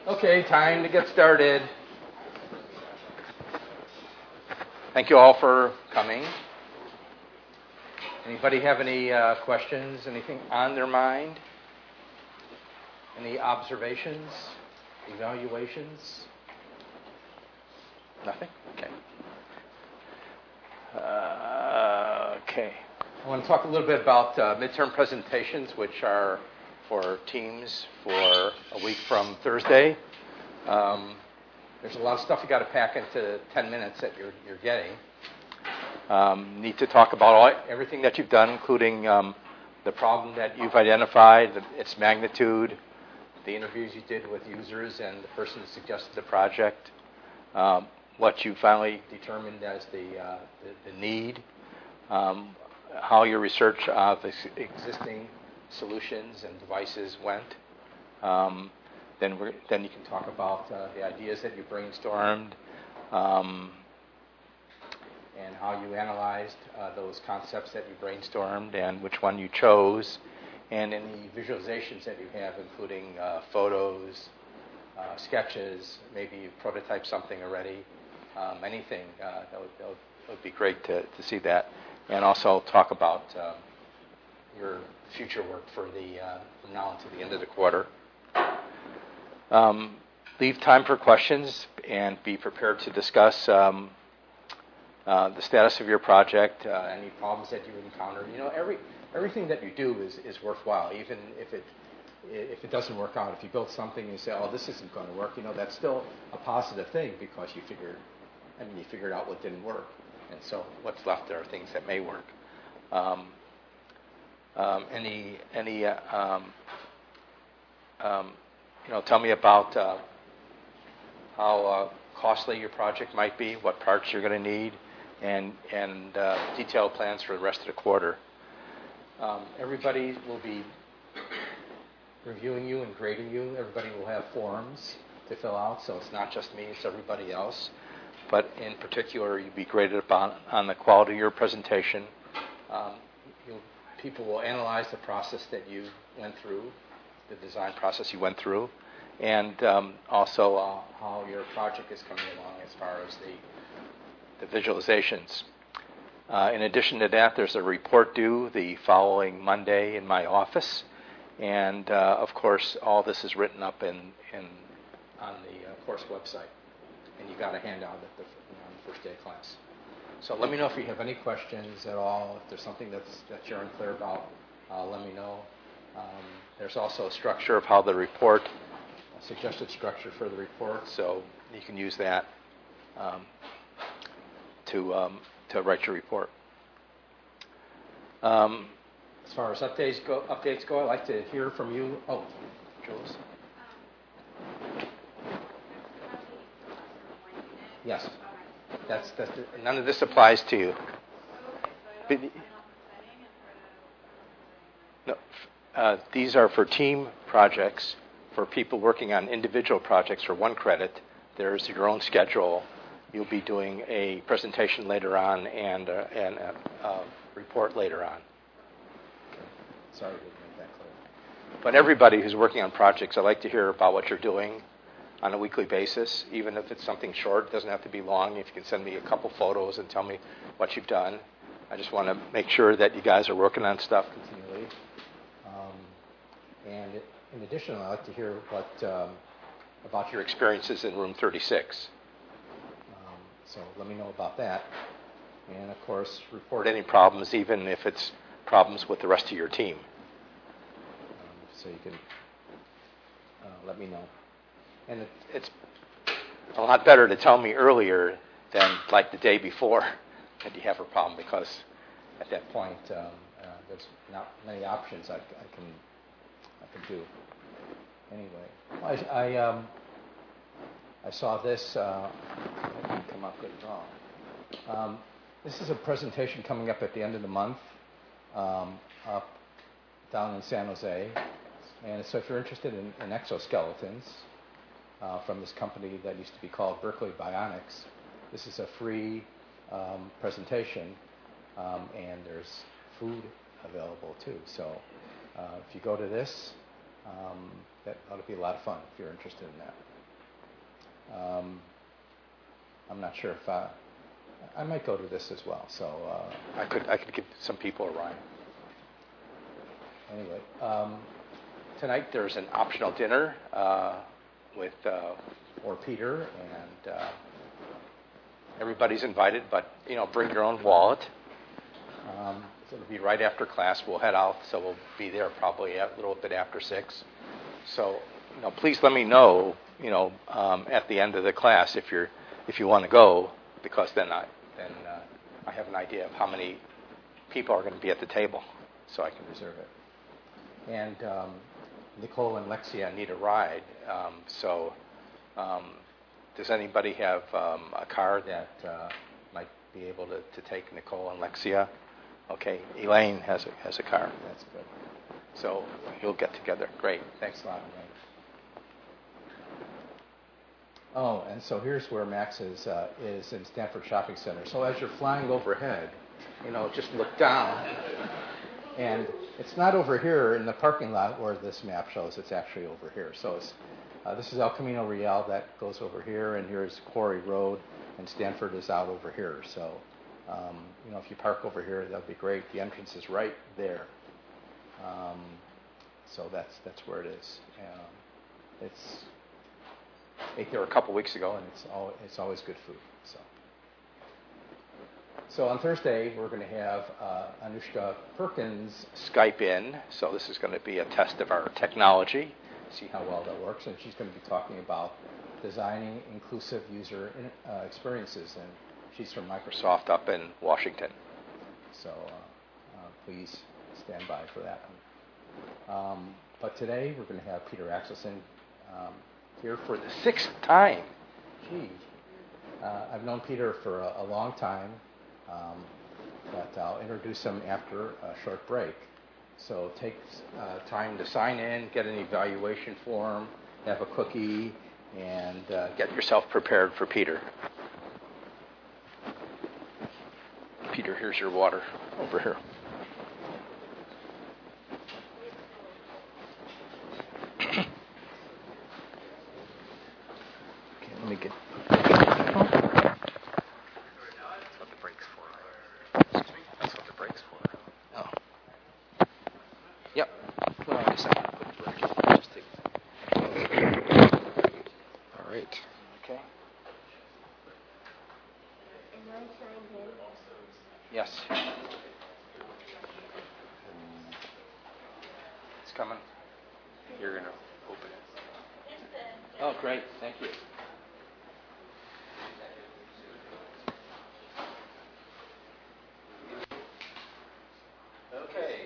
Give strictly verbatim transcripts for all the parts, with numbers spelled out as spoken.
Okay, time to get started. Thank you all for coming. Anybody have any uh, questions, anything on their mind? Any observations, evaluations? Nothing? Okay. Uh, okay. I want to talk a little bit about uh, midterm presentations, which are for teams for a week from Thursday. Um, there's a lot of stuff you got to pack into ten minutes that you're, you're getting. Um, need to talk about all, everything that you've done, including um, the problem that you've identified, the, its magnitude, the interviews you did with users and the person who suggested the project, um, what you finally determined as the, uh, the, the need, um, how your research of ex- existing solutions and devices went. Um, then, we're, then you can talk about uh, the ideas that you brainstormed, um, and how you analyzed uh, those concepts that you brainstormed and which one you chose, and any visualizations that you have, including uh, photos, uh, sketches, maybe you prototyped something already, um, anything. Uh, that, would, that, would, that would be great to, to see that. And also talk about uh, your future work for the uh, from now until the end of the quarter. Um, leave time for questions and be prepared to discuss um, uh, the status of your project, uh, any problems that you encounter. You know, every everything that you do is, is worthwhile, even if it if it doesn't work out. If you build something and you say, "Oh, this isn't going to work," you know, that's still a positive thing because you figured, I mean, you figured out what didn't work. And so what's left there are things that may work. Um, um, any, any, uh, um, um, you know, tell me about uh, how uh, costly your project might be, what parts you're going to need, and and uh, detailed plans for the rest of the quarter. Um, everybody will be reviewing you and grading you. Everybody will have forms to fill out, so it's not just me, it's everybody else. But in particular, you'll be graded upon on the quality of your presentation. Um, you'll, people will analyze the process that you went through, the design process you went through, and um, also uh, how your project is coming along as far as the, the visualizations. Uh, in addition to that, there's a report due the following Monday in my office, and uh, of course, all this is written up in, in on the uh, course website. And you got a handout at the, you know, on the first day of class. So let me know if you have any questions at all. If there's something that's, that you're unclear about, uh, let me know. Um, there's also a structure of how the report, a suggested structure for the report, so you can use that um, to um, to write your report. Um, as far as updates go, updates go, I'd like to hear from you. Oh, Jules. Yes, that's, that's none of this applies to you. But, no, uh, these are for team projects, for people working on individual projects for one credit. There's your own schedule. You'll be doing a presentation later on and, uh, and a, a report later on. Okay. Sorry to make that clear. But everybody who's working on projects, I'd like to hear about what you're doing on a weekly basis, even if it's something short. It doesn't have to be long. If you can send me a couple photos and tell me what you've done. I just want to make sure that you guys are working on stuff continually. Um, and in addition, I'd like to hear what um, about your experiences in room thirty-six. Um, so let me know about that. And of course, report any problems, even if it's problems with the rest of your team. Um, so you can uh, let me know. And it, it's a lot better to tell me earlier than like the day before that you have a problem, because at that point um, uh, there's not many options I, I can I can do. Anyway, I I, um, I saw this. Uh, it didn't come up good at all. Um, this is a presentation coming up at the end of the month, um, up down in San Jose. And so if you're interested in, in exoskeletons, Uh, from this company that used to be called Berkeley Bionics. This is a free um, presentation, um, and there's food available too. So uh, if you go to this, um, that ought to be a lot of fun if you're interested in that. Um, I'm not sure if I, I might go to this as well. So uh, I could I could give some people a ride. Anyway, um, tonight there's an optional dinner uh, with uh, or Peter, and uh, everybody's invited, but you know, bring your own wallet. Um, It'll be right after class. We'll head out, so we'll be there probably a little bit after six. So, you know, please let me know, you know, um, at the end of the class if you're if you want to go, because then I then uh, I have an idea of how many people are going to be at the table, so I can reserve it. And um, Nicole and Lexia need a ride. Um, so, um, does anybody have um, a car that uh, might be able to, to take Nicole and Lexia? Okay, Elaine has a, has a car. That's good. So you'll get together. Great. Thanks a lot, Elaine. Oh, and so here's where Max is, uh, is in Stanford Shopping Center. So as you're flying overhead, you know, just look down. And it's not over here in the parking lot where this map shows. It's actually over here. So it's, uh, this is El Camino Real that goes over here, and here's Quarry Road, and Stanford is out over here. So, um, you know, if you park over here, that would be great. The entrance is right there. Um, so that's that's where it is. Um, it's ate there a couple weeks ago, and it's all it's always good food. So. So on Thursday, we're going to have uh, Anushka Perkins Skype in. So this is going to be a test of our technology. See how well that works. And she's going to be talking about designing inclusive user in, uh, experiences. And she's from Microsoft up in Washington. So uh, uh, please stand by for that one. Um, but today, we're going to have Peter Axelson um, here for the sixth time. Gee. Uh, I've known Peter for a, a long time. Um, but I'll introduce them after a short break. So take uh, time to sign in, get an evaluation form, have a cookie, and uh, get yourself prepared for Peter. Peter, here's your water over here. Okay, let me get... Yes. It's coming. You're going to open it. Oh, great. Thank you. Okay.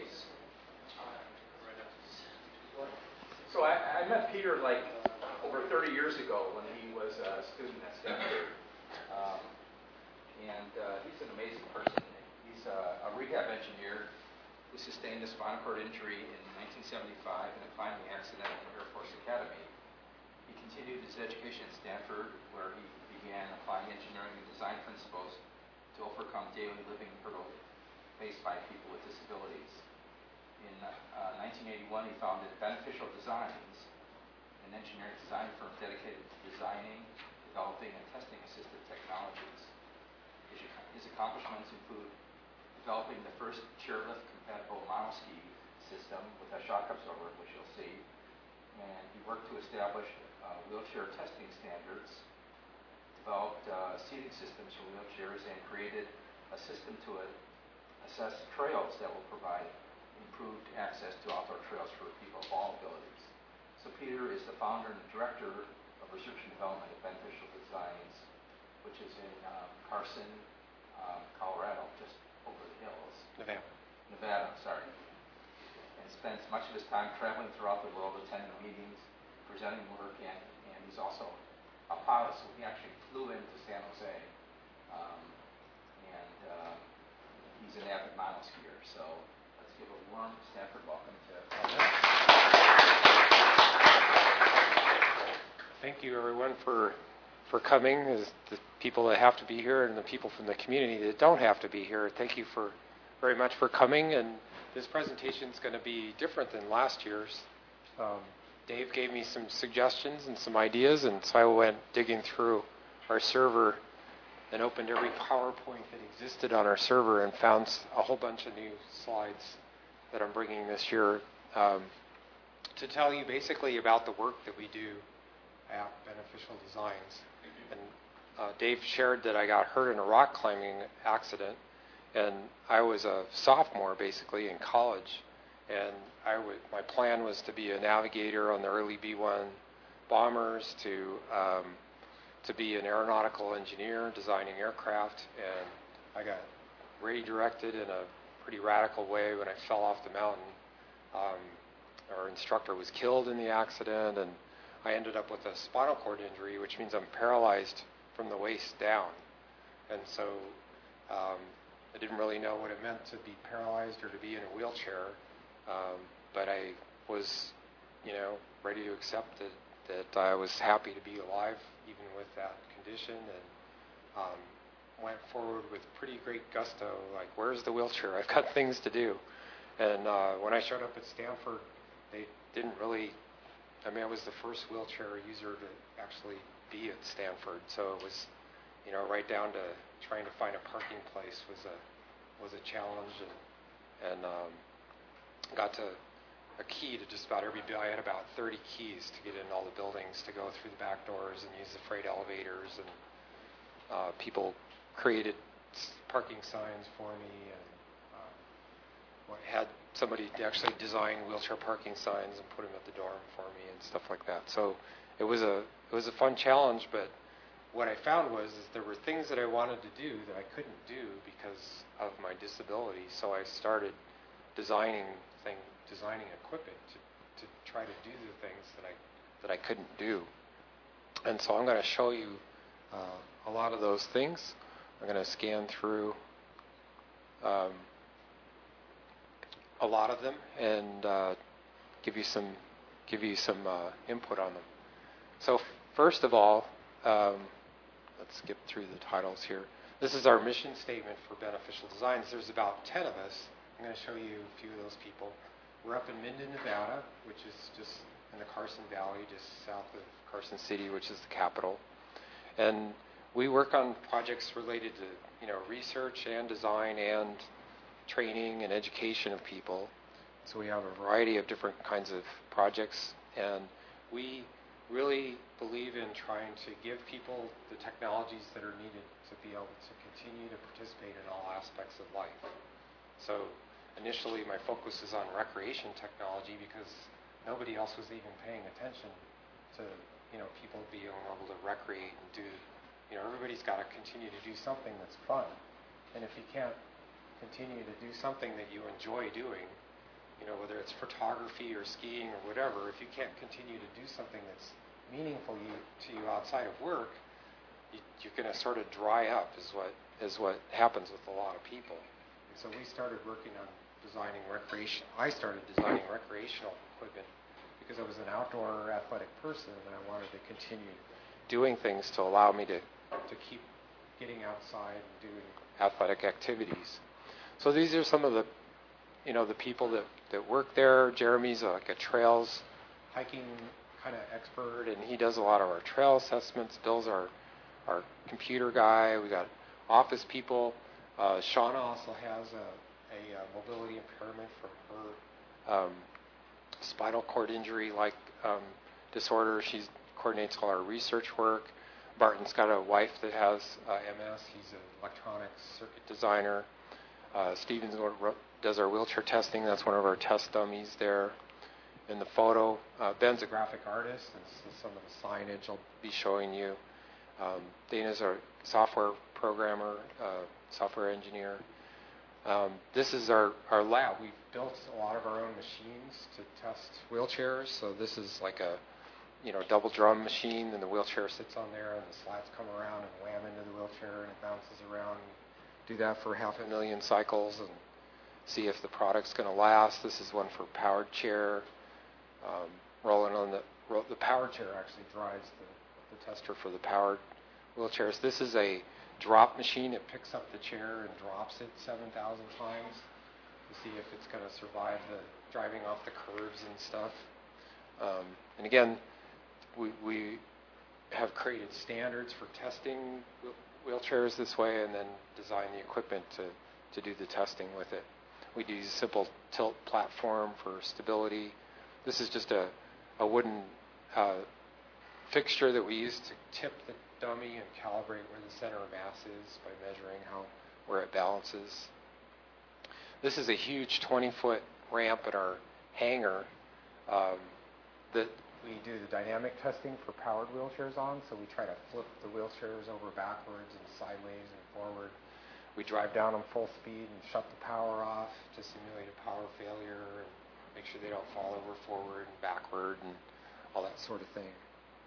So I, I met Peter like over thirty years ago when he was a student at Stanford. Um, and uh, he's an amazing person. He's a, a rehab engineer who sustained a spinal cord injury in nineteen seventy-five in a climbing accident at the Air Force Academy. He continued his education at Stanford, where he began applying engineering and design principles to overcome daily living hurdles faced by people with disabilities. In uh, nineteen eighty-one, he founded Beneficial Designs, an engineering design firm dedicated to designing, developing, and testing assistive technologies. His accomplishments include developing the first chairlift-compatible monoski system with a shock absorber, which you'll see. And he worked to establish uh, wheelchair testing standards, developed uh, seating systems for wheelchairs, and created a system to uh, assess trails that will provide improved access to outdoor trails for people of all abilities. So Peter is the founder and director of research and development at Beneficial Designs, which is in um, Carson, um, Colorado, just over the hills. Nevada. Nevada, sorry. And spends much of his time traveling throughout the world, attending meetings, presenting work, and, and he's also a pilot, so he actually flew into San Jose. Um, and uh, he's an avid monoskier, so let's give a warm Stanford welcome to Alex. Thank you, everyone, for for coming. As the people that have to be here and the people from the community that don't have to be here, thank you for very much for coming. And this presentation is going to be different than last year's. Um, Dave gave me some suggestions and some ideas, and so I went digging through our server and opened every PowerPoint that existed on our server and found a whole bunch of new slides that I'm bringing this year um, to tell you basically about the work that we do at Beneficial Designs. And uh, Dave shared that I got hurt in a rock climbing accident, and I was a sophomore basically in college, and I would, my plan was to be a navigator on the early B one bombers, to um, to be an aeronautical engineer designing aircraft, and I got redirected in a pretty radical way when I fell off the mountain. Um, our instructor was killed in the accident, and I ended up with a spinal cord injury, which means I'm paralyzed from the waist down. And so um, I didn't really know what it meant to be paralyzed or to be in a wheelchair, um, but I was, you know, ready to accept that, that I was happy to be alive even with that condition, and um, went forward with pretty great gusto, like, where's the wheelchair? I've got things to do. And uh, when I showed up at Stanford, they didn't really, I mean, I was the first wheelchair user to actually be at Stanford, so it was, you know, right down to trying to find a parking place was a was a challenge, and, and um, got to a key to just about every building. I had about thirty keys to get in all the buildings, to go through the back doors and use the freight elevators, and uh, people created parking signs for me, and uh, had somebody actually design wheelchair parking signs and put them at the dorm for me and stuff like that. So it was a it was a fun challenge, but what I found was is there were things that I wanted to do that I couldn't do because of my disability. So I started designing thing, designing equipment to, to try to do the things that I that I couldn't do. And so I'm going to show you uh, a lot of those things. I'm going to scan through um, a lot of them and uh, give you some give you some uh, input on them. So first of all, um, let's skip through the titles here. This is our mission statement for Beneficial Designs. There's about ten of us. I'm going to show you a few of those people. We're up in Minden, Nevada, which is just in the Carson Valley, just south of Carson City, which is the capital. And we work on projects related to, you know, research and design and training and education of people. So we have a variety of different kinds of projects, and we really believe in trying to give people the technologies that are needed to be able to continue to participate in all aspects of life. So initially my focus is on recreation technology because nobody else was even paying attention to, you know, people being able to recreate and do, you know, everybody's got to continue to do something that's fun. And if you can't continue to do something that you enjoy doing, you know, whether it's photography or skiing or whatever, if you can't continue to do something that's meaningful you, to you outside of work, you, you're going to sort of dry up is what is what happens with a lot of people. And so we started working on designing recreation. I started designing recreational equipment because I was an outdoor athletic person, and I wanted to continue doing things to allow me to, to keep getting outside and doing athletic activities. So these are some of the, you know, the people that, that work there. Jeremy's a, like a trails hiking kind of expert, and he does a lot of our trail assessments. Bill's our, our computer guy. We got office people. Uh, Shauna also has a, a, a mobility impairment from her um, spinal cord injury-like um, disorder. She coordinates all our research work. Barton's got a wife that has uh, M S. He's an electronics circuit designer. Uh, Stevens does our wheelchair testing. That's one of our test dummies there in the photo. Uh, Ben's a graphic artist, and this is some of the signage I'll be showing you. Um, Dana's our software programmer, uh, software engineer. Um, this is our, our lab. We've built a lot of our own machines to test wheelchairs. So this is like a, you know, double drum machine, and the wheelchair sits on there, and the slats come around and wham into the wheelchair, and it bounces around. We do that for half a million cycles and see if the product's going to last. This is one for powered chair. Um, rolling on the ro- the powered chair actually drives the, the tester for the powered wheelchairs. This is a drop machine. It picks up the chair and drops it seven thousand times to see if it's going to survive the driving off the curves and stuff. Um, and again, we, we have created standards for testing wheelchairs this way, and then design the equipment to, to do the testing with it. We do use a simple tilt platform for stability. This is just a, a wooden uh, fixture that we use to tip the dummy and calibrate where the center of mass is by measuring how where it balances. This is a huge twenty-foot ramp at our hangar um, that we do the dynamic testing for powered wheelchairs on. So we try to flip the wheelchairs over backwards and sideways and forward. We drive down them full speed and shut the power off to simulate a power failure and make sure they don't fall over forward and backward and all that sort of thing.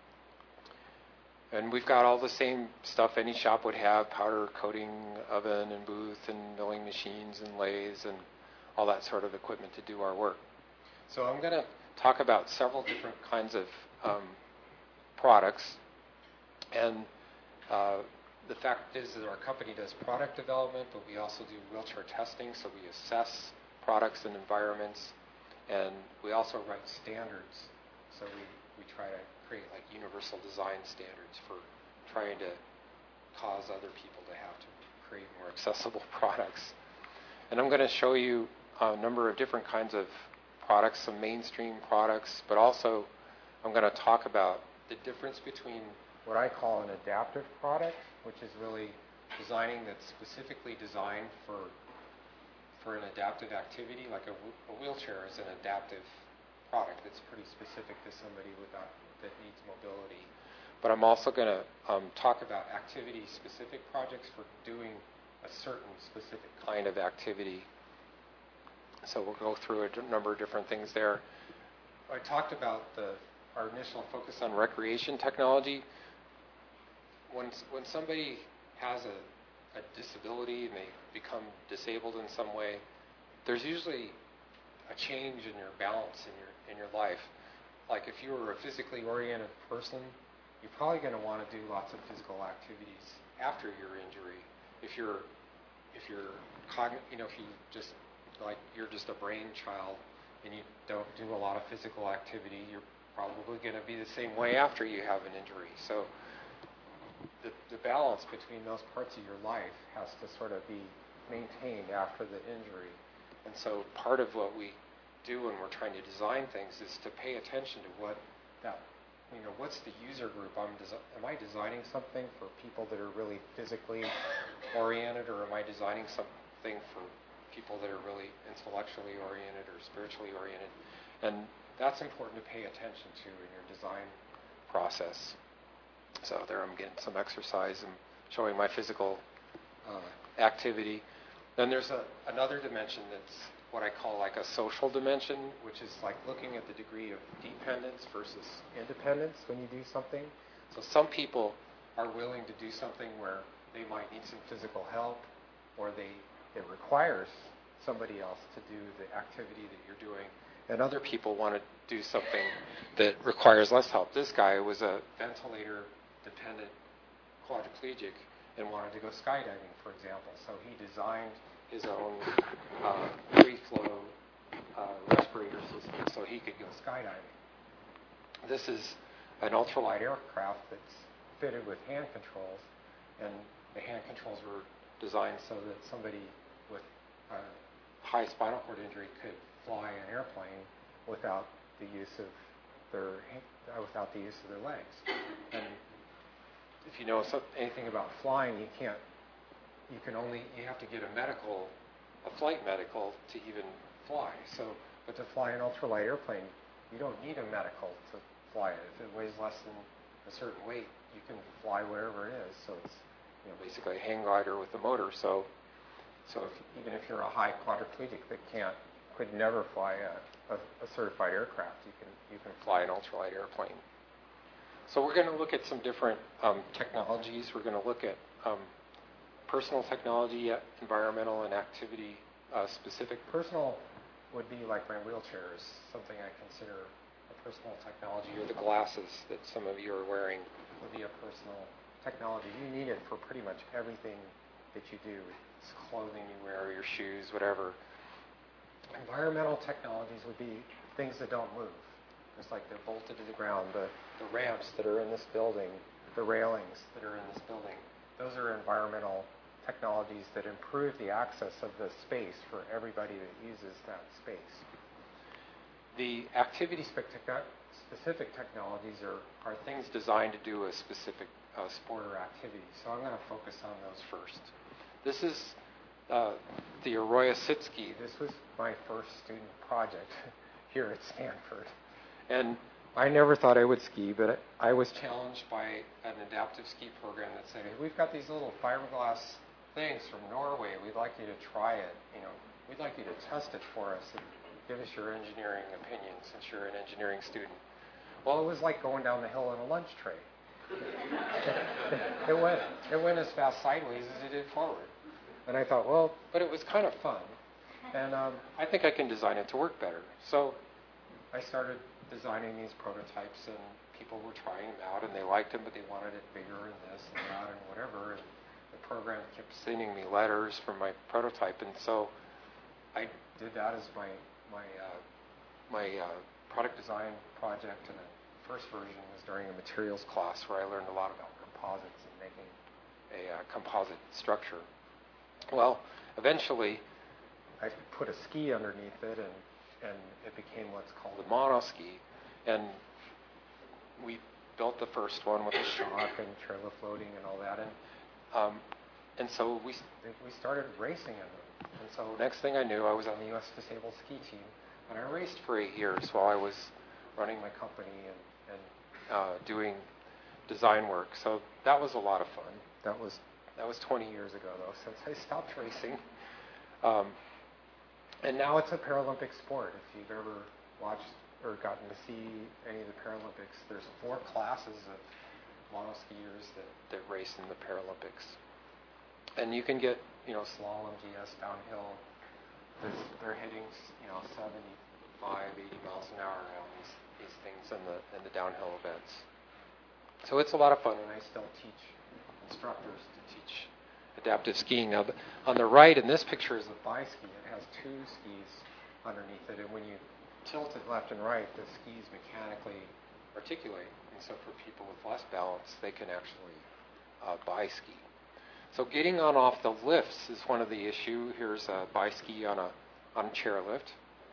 And we've got all the same stuff any shop would have: powder coating oven and booth and milling machines and lathes and all that sort of equipment to do our work. So I'm going to talk about several different kinds of um, products. And uh, the fact is that our company does product development, but we also do wheelchair testing. So we assess products and environments. And we also write standards. So we, we try to create like universal design standards for trying to cause other people to have to create more accessible products. And I'm going to show you a number of different kinds of products, some mainstream products, but also I'm going to talk about the difference between what I call an adaptive product, which is really designing that's specifically designed for for an adaptive activity, like a, a wheelchair is an adaptive product that's pretty specific to somebody without, that needs mobility. But I'm also going to um, talk about activity-specific projects for doing a certain specific kind of activity. So we'll go through a d- number of different things there. I talked about the, our initial focus on recreation technology. When, when somebody has a, a disability and they become disabled in some way, there's usually a change in your balance in your in your life. Like if you were a physically oriented person, you're probably going to want to do lots of physical activities after your injury. If you're if you're cogn- you know if you just like you're just a brain child and you don't do a lot of physical activity, you're probably going to be the same way after you have an injury. So the the balance between those parts of your life has to sort of be maintained after the injury. And so part of what we do when we're trying to design things is to pay attention to what that, you know, what's the user group? I'm desi- am I designing something for people that are really physically oriented, or am I designing something for people that are really intellectually oriented or spiritually oriented? And that's important to pay attention to in your design process. So there I'm getting some exercise and showing my physical uh, activity. Then there's a, another dimension that's what I call like a social dimension, which is like looking at the degree of dependence versus independence when you do something. So some people are willing to do something where they might need some physical help, or they it requires somebody else to do the activity that you're doing. And other people want to do something that requires less help. This guy was a ventilator-dependent quadriplegic and wanted to go skydiving, for example. So he designed his own uh, free-flow uh, respirator system so he could go skydiving. This is an ultralight aircraft that's fitted with hand controls, and the hand controls were designed so that somebody with a high spinal cord injury could fly an airplane without the use of their uh, without the use of their legs. And if you know so, anything about flying, you can't. You can only you have to get a medical, a flight medical to even fly. So, but to fly an ultralight airplane, you don't need a medical to fly it. If it weighs less than a certain weight, you can fly wherever it is. So it's you know basically a hang glider with a motor. So, so if, even if you're a high quadriplegic that can't could never fly a, a, a certified aircraft, you can you can fly an ultralight airplane. So we're going to look at some different um, technologies. We're going to look at um, personal technology, environmental, and activity uh, specific. Personal would be like my wheelchair is something I consider a personal technology, or the glasses that some of you are wearing would be a personal technology. You need it for pretty much everything that you do. It's clothing you wear, your shoes, whatever. Environmental technologies would be things that don't move. It's like they're bolted to the ground. The, the ramps that are in this building, the railings that are in this building, those are environmental technologies that improve the access of the space for everybody that uses that space. The activity-specific technologies are, are things designed to do a specific uh, sport or activity. So I'm going to focus on those first. This is uh, the Arroyo Sit Ski. This was my first student project here at Stanford. And I never thought I would ski, but I was challenged by an adaptive ski program that said, hey, we've got these little fiberglass things from Norway. We'd like you to try it. You know, we'd like you to test it for us and give us your engineering opinion since you're an engineering student. Well, it was like going down the hill in a lunch tray. it went it went as fast sideways as it did forward. And I thought, well, but it was kind of fun. And um, I think I can design it to work better. So I started designing these prototypes, and people were trying them out, and they liked them, but they wanted it bigger and this and that and whatever. And the program kept sending me letters from my prototype, and so I did that as my my uh, my uh, product design project. And the first version was during a materials class where I learned a lot about composites and making a uh, composite structure. Well, eventually, I put a ski underneath it, and and it became what's called a monoski. And we built the first one with the shock and trailer floating and all that. And um, and so we we started racing in them. And so next thing I knew, I was on the U S Disabled Ski Team, and I raced for eight years while I was running my company and, and uh, doing design work. So that was a lot of fun. That was that was twenty years ago, though, since I stopped racing. Um, And now it's a Paralympic sport. If you've ever watched or gotten to see any of the Paralympics, there's four classes of monoskiers that, that race in the Paralympics. And you can get, you know, slalom, G S, downhill. There's, they're hitting, you know, seventy-five, eighty miles an hour on these, these things in the, in the downhill events. So it's a lot of fun, and I still teach instructors to teach adaptive skiing. Now, on the right in this picture is a bi-ski. It has two skis underneath it, and when you tilt it left and right, the skis mechanically articulate. And so for people with less balance, they can actually uh, bi-ski. So getting on off the lifts is one of the issue. Here's a bi-ski on a on a chairlift,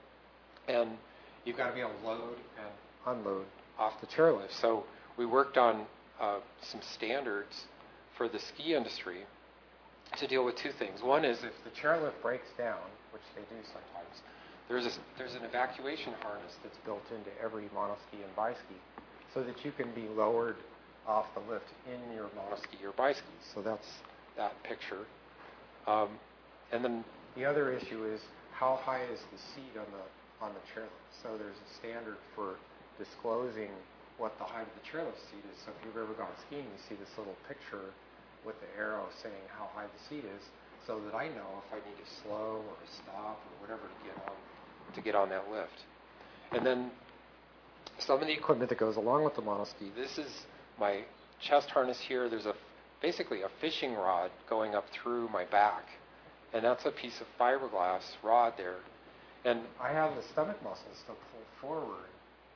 and you've got to be able to load and unload off the chairlift. So we worked on uh, some standards for the ski industry to deal with two things. One is if the chairlift breaks down, which they do sometimes, there's a, there's an evacuation harness that's built into every monoski and bi-ski so that you can be lowered off the lift in your monoski or bi-ski. So that's that picture. Um, and then the other issue is how high is the seat on the on the chairlift. So there's a standard for disclosing what the height of the chairlift seat is. So if you've ever gone skiing, you see this little picture with the arrow saying how high the seat is, so that I know if I need to slow or stop or whatever to get on to get on that lift. And then some of the equipment that goes along with the monoski. This is my chest harness here. There's a basically a fishing rod going up through my back, and that's a piece of fiberglass rod there. And I have the stomach muscles to pull forward,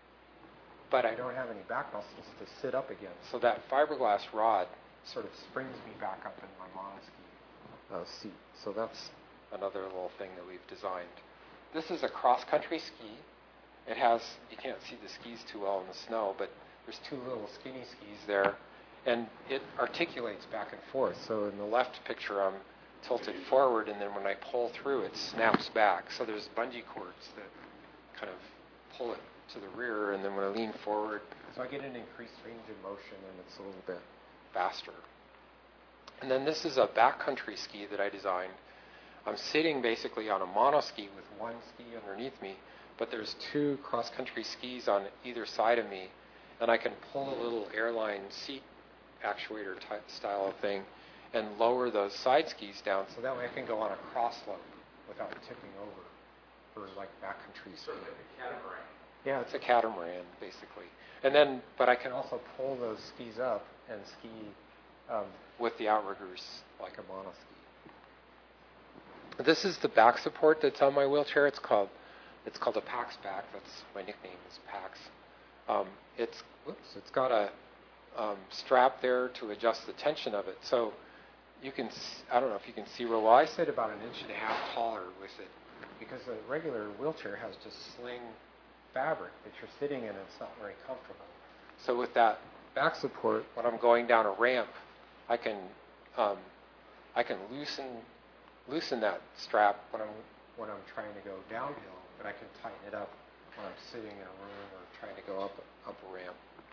but I don't have any back muscles to sit up again. So that fiberglass rod sort of springs me back up in my monoski uh, seat. So that's another little thing that we've designed. This is a cross-country ski. It has, you can't see the skis too well in the snow, but there's two little skinny skis there, and it articulates back and forth. So in the left picture, I'm tilted forward, and then when I pull through, it snaps back. So there's bungee cords that kind of pull it to the rear, and then when I lean forward, so I get an increased range of motion, and it's a little bit faster. And then this is a backcountry ski that I designed. I'm sitting basically on a monoski with one ski underneath me, but there's two cross-country skis on either side of me, and I can pull a little airline seat actuator type style of thing and lower those side skis down, so that way I can go on a cross slope without tipping over for like backcountry ski. Catamaran. Yeah, it's a catamaran basically. And then, but I can also pull those skis up and ski um, with the outriggers like a monoski. This is the back support that's on my wheelchair. It's called it's called a PAX back. That's my nickname is PAX. um, it's whoops, it's got a um, strap there to adjust the tension of it. So you can, I don't know if you can see real well. I sit about an inch and a half taller with it because a regular wheelchair has just sling fabric that you're sitting in and it's not very comfortable. So with that back support, when I'm going down a ramp, I can um, I can loosen loosen that strap when I'm when I'm trying to go downhill, but I can tighten it up when I'm sitting in a room or trying to go up up a ramp.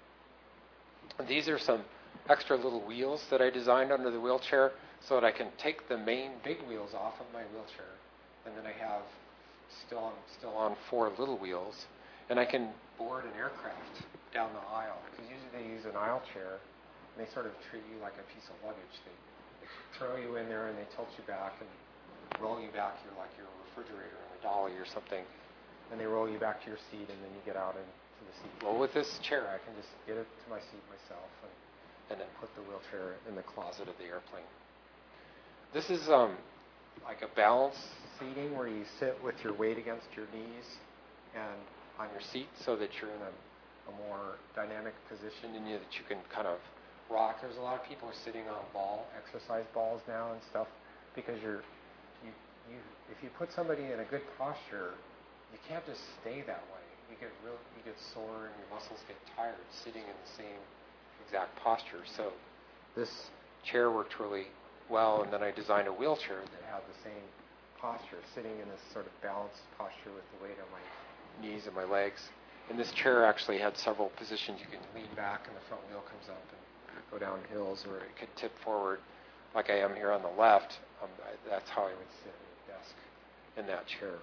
And these are some extra little wheels that I designed under the wheelchair so that I can take the main big wheels off of my wheelchair, and then I have still on, still on four little wheels, and I can board an aircraft down the aisle, because usually they use an aisle chair, and they sort of treat you like a piece of luggage. They, they throw you in there and they tilt you back and roll you back here like you're a refrigerator in a dolly or something, and they roll you back to your seat, and then you get out into the seat. Well, with this chair, I can just get it to my seat myself and, and then put the wheelchair in the closet of the airplane. This is um, like a balance seating where you sit with your weight against your knees and on your seat so that you're in a, a more dynamic position and you, that you can kind of rock. There's a lot of people are sitting on ball, exercise balls now and stuff, because you're, you, you, if you put somebody in a good posture, you can't just stay that way. You get real, you get sore and your muscles get tired sitting in the same exact posture. So this chair worked really well, and then I designed a wheelchair that had the same posture, sitting in this sort of balanced posture with the weight on my knees and my legs. And this chair actually had several positions. You can lean back and the front wheel comes up and go down hills, or it could tip forward like I am here on the left. Um, I, that's how I would sit at a desk in that chair.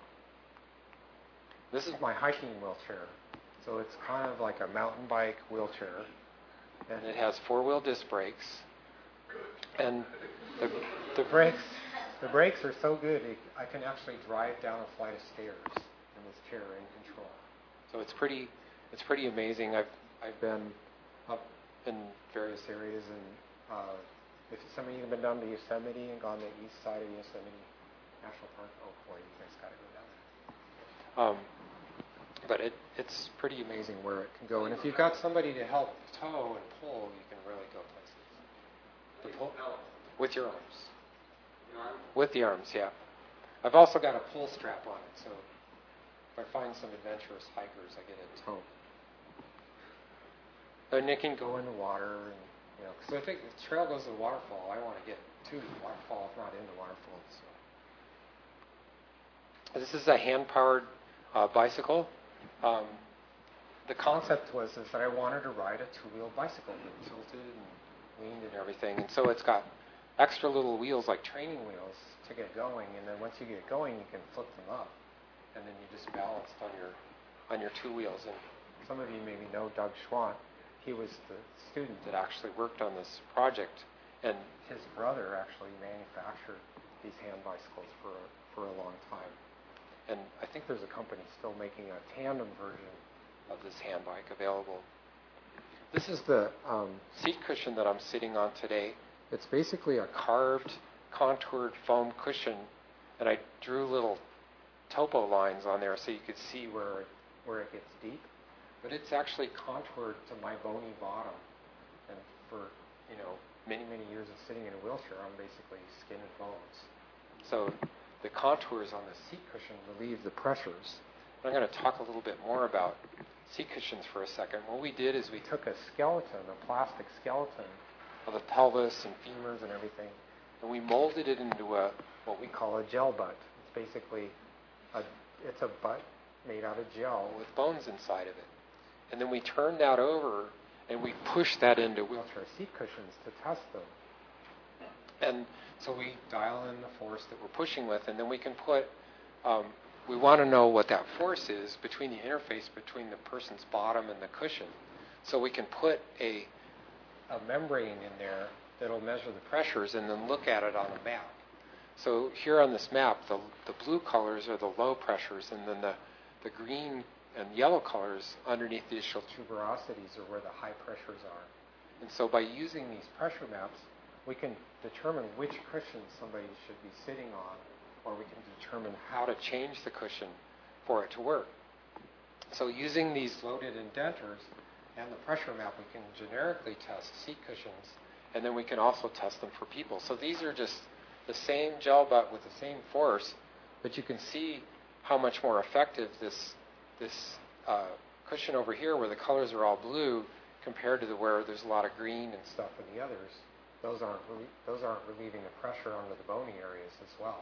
This is my hiking wheelchair. So it's kind of like a mountain bike wheelchair. And it has four-wheel disc brakes. And the, the brakes the brakes are so good, it, I can actually drive down a flight of stairs in this chair in control. So it's pretty it's pretty amazing. I've I've been up in various areas, and uh, if some of you have been down to Yosemite and gone to the east side of Yosemite National Park, oh boy, you guys got to go down there. Um, but it it's pretty amazing where it can go. And if you've got somebody to help tow and pull, you can really go places. The pull, with your arms. With the arms, yeah. I've also got a pull strap on it, so if I find some adventurous hikers, I get a tow. And it can go in the water, and you know, because if the trail goes to the waterfall, I want to get to the waterfall, if not in the waterfall. So this is a hand-powered uh, bicycle. Um, the concept was is that I wanted to ride a two-wheel bicycle that tilted and leaned and everything, and so it's got extra little wheels like training wheels to get going, and then once you get going, you can flip them up, and then you just balanced on your on your two wheels. And some of you maybe know Doug Schwant. He was the student that actually worked on this project, and his brother actually manufactured these hand bicycles for for a long time. And I think there's a company still making a tandem version of this hand bike available. This is the um, seat cushion that I'm sitting on today. It's basically a carved, contoured foam cushion, and I drew little topo lines on there so you could see where where it gets deep. But it's actually contoured to my bony bottom. And for, you know, many, many years of sitting in a wheelchair, I'm basically skin and bones. So the contours on the seat cushion relieve the pressures. And I'm going to talk a little bit more about seat cushions for a second. What we did is we took a skeleton, a plastic skeleton, of the pelvis and femurs and everything, and we molded it into a what we call a gel butt. It's basically a it's a butt made out of gel with bones inside of it. And then we turned that over and we pushed that into wheelchair seat cushions to test them. And so we dial in the force that we're pushing with, and then we can put um, we want to know what that force is between the interface between the person's bottom and the cushion. So we can put a a membrane in there that'll measure the pressures and then look at it on a map. So here on this map, the the blue colors are the low pressures, and then the, the green and yellow colors underneath the ischial tuberosities are where the high pressures are. And so by using these pressure maps, we can determine which cushion somebody should be sitting on, or we can determine how to change the cushion for it to work. So using these loaded indenters, and the pressure map, we can generically test seat cushions, and then we can also test them for people. So these are just the same gel butt with the same force, but you can see how much more effective this this uh, cushion over here, where the colors are all blue, compared to the where there's a lot of green and stuff in the others. Those aren't relie- those aren't relieving the pressure onto the bony areas as well.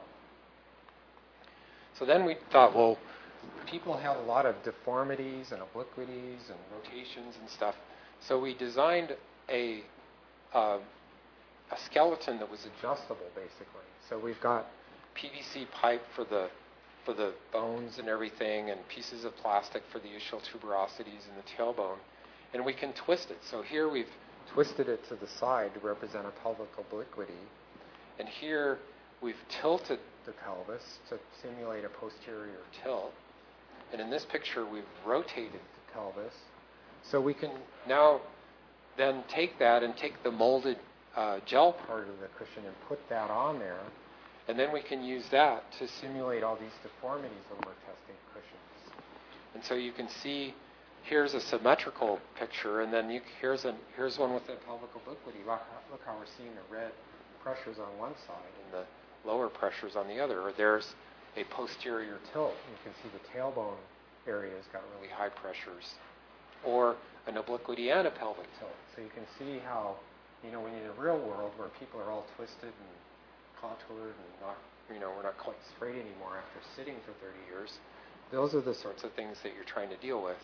So then we thought, well, people have a lot of deformities and obliquities and rotations and stuff. So we designed a uh, a skeleton that was adjustable, basically. So we've got P V C pipe for the for the bones and everything, and pieces of plastic for the ischial tuberosities and the tailbone, and we can twist it. So here we've twisted it to the side to represent a pelvic obliquity, and here we've tilted the pelvis to simulate a posterior tilt. And in this picture, we've rotated the pelvis. So we can now then take that and take the molded uh, gel part of the cushion and put that on there. And then we can use that to simulate all these deformities when we're testing cushions. And so you can see here's a symmetrical picture, and then you, here's, a, here's one with a pelvic obliquity. Look, look how we're seeing the red pressures on one side and the lower pressures on the other. Or there's a posterior tilt. You can see the tailbone area's got really high pressures. Or an obliquity and a pelvic tilt. So you can see how, you know, when in the real world where people are all twisted and contoured and not, you know, we're not quite straight anymore after sitting for thirty years, those are the sorts of things that you're trying to deal with.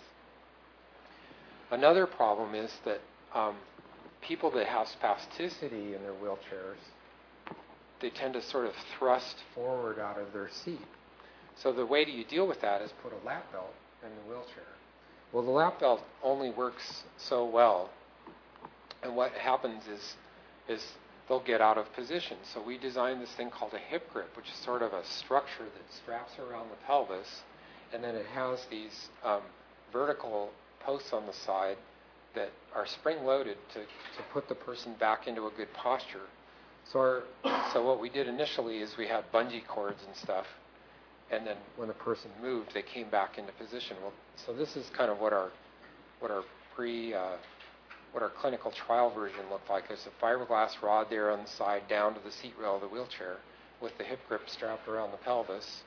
Another problem is that um, people that have spasticity in their wheelchairs, they tend to sort of thrust forward out of their seat. So the way that you deal with that is put a lap belt in the wheelchair. Well, the lap belt only works so well, and what happens is is they'll get out of position. So we designed this thing called a hip grip, which is sort of a structure that straps around the pelvis, and then it has these um, vertical posts on the side that are spring-loaded to, to put the person back into a good posture. So, our, so what we did initially is we had bungee cords and stuff, and then when the person moved, they came back into position. Well, so this is kind of what our what our pre uh, what our clinical trial version looked like. There's a fiberglass rod there on the side down to the seat rail of the wheelchair with the hip grip strapped around the pelvis,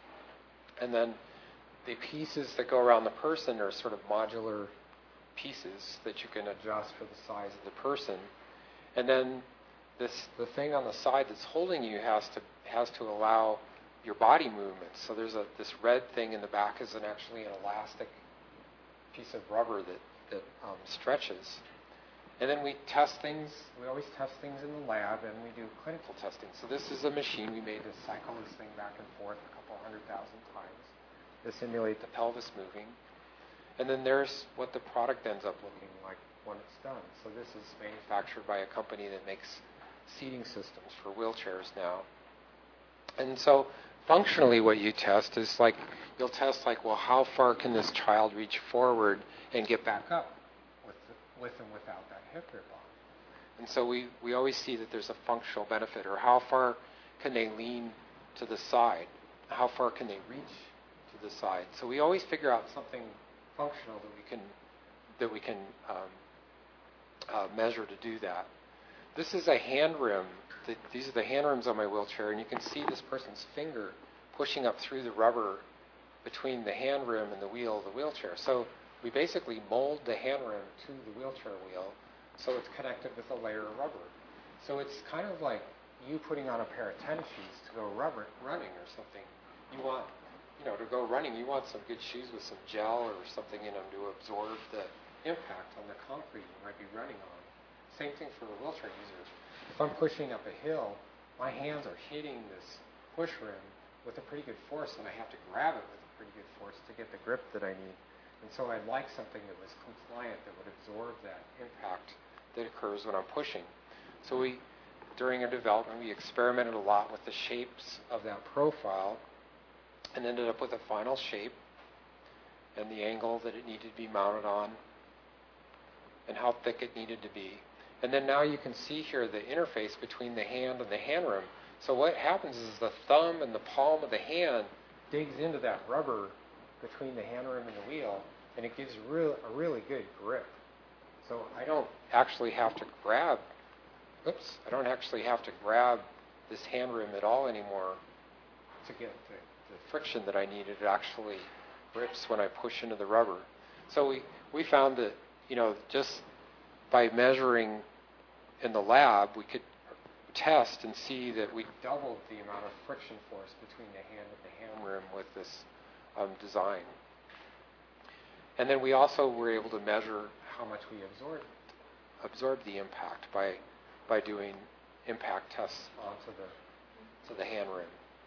and then the pieces that go around the person are sort of modular pieces that you can adjust for the size of the person, and then this the thing on the side that's holding you has to has to allow your body movement. So there's a this red thing in the back is an actually an elastic piece of rubber that that um, stretches. And then we test things. We always test things in the lab, and we do clinical testing. So this is a machine we made to cycle this thing back and forth a couple hundred thousand times to simulate the pelvis moving. And then there's what the product ends up looking like when it's done. So this is manufactured by a company that makes seating systems for wheelchairs now. And so functionally what you test is like, you'll test like, well, how far can this child reach forward and get back up with, the, with and without that hip grip on? And so we, we always see that there's a functional benefit, or how far can they lean to the side? How far can they reach to the side? So we always figure out something functional that we can, that we can um, uh, measure to do that. This is a hand rim. The, these are the hand rims on my wheelchair, and you can see this person's finger pushing up through the rubber between the hand rim and the wheel of the wheelchair. So we basically mold the hand rim to the wheelchair wheel so it's connected with a layer of rubber. So it's kind of like you putting on a pair of tennis shoes to go rubber, running or something. You want, you know, to go running, you want some good shoes with some gel or something in them to absorb the impact on the concrete you might be running on. Same thing for the wheelchair user. If I'm pushing up a hill, my hands are hitting this push rim with a pretty good force, and I have to grab it with a pretty good force to get the grip that I need. And so I'd like something that was compliant, that would absorb that impact that occurs when I'm pushing. So we, during our development, we experimented a lot with the shapes of that profile and ended up with a final shape and the angle that it needed to be mounted on and how thick it needed to be. And then now you can see here the interface between the hand and the hand rim. So what happens is the thumb and the palm of the hand digs into that rubber between the hand rim and the wheel, and it gives real, a really good grip So I don't actually have to grab, oops, I don't actually have to grab this hand rim at all anymore to get the, the friction that I need. It actually grips when I push into the rubber. So we, we found that, you know, just by measuring in the lab, we could test and see that we doubled the amount of friction force between the hand and the hand rim with this um, design. And then we also were able to measure how much we absorbed, absorbed the impact by by doing impact tests onto the to the hand rim.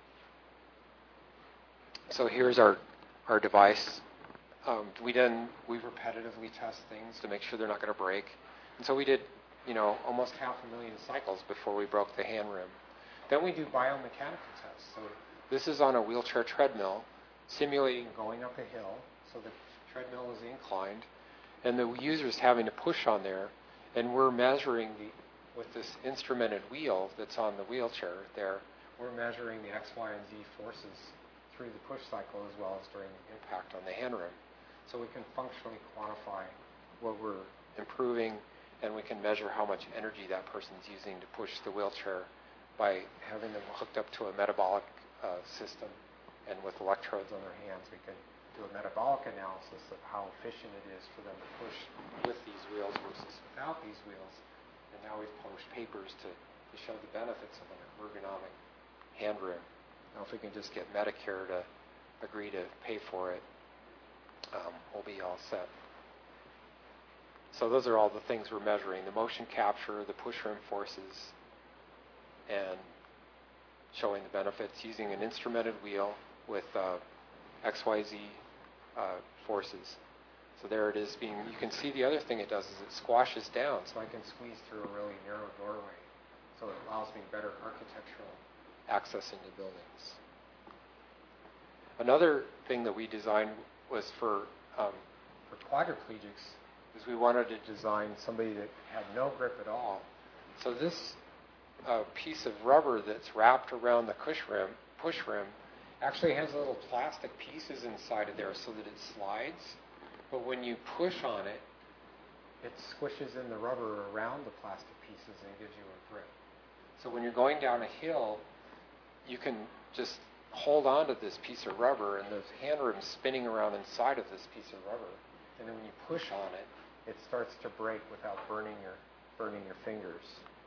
So here's our our device. Um, we then we repetitively test things to make sure they're not going to break, and so we did, you know, almost half a million cycles before we broke the hand rim. Then we do biomechanical tests. So this is on a wheelchair treadmill, simulating going up a hill. So the treadmill is inclined, and the user's having to push on there, and we're measuring the with this instrumented wheel that's on the wheelchair there. We're measuring the X, Y, and Z forces through the push cycle as well as during impact on the hand rim. So we can functionally quantify what we're improving, and we can measure how much energy that person's using to push the wheelchair by having them hooked up to a metabolic uh, system. And with electrodes on their hands, we can do a metabolic analysis of how efficient it is for them to push with these wheels versus without these wheels. And now we've published papers to, to show the benefits of an ergonomic hand rim. Now, if we can just get Medicare to agree to pay for it, um, we'll be all set. So those are all the things we're measuring: the motion capture, the push rim forces, and showing the benefits using an instrumented wheel with uh, X Y Z uh, forces. So there it is being, you can see the other thing it does is it squashes down, so I can squeeze through a really narrow doorway. So it allows me better architectural access into buildings. Another thing that we designed was for um, for quadriplegics, is we wanted to design somebody that had no grip at all. So this uh, piece of rubber that's wrapped around the push rim, push rim actually has little plastic pieces inside of there so that it slides. But when you push on it, it squishes in the rubber around the plastic pieces and gives you a grip. So when you're going down a hill, you can just hold on to this piece of rubber, and the hand rim's spinning around inside of this piece of rubber. And then when you push on it, it starts to break without burning your burning your fingers.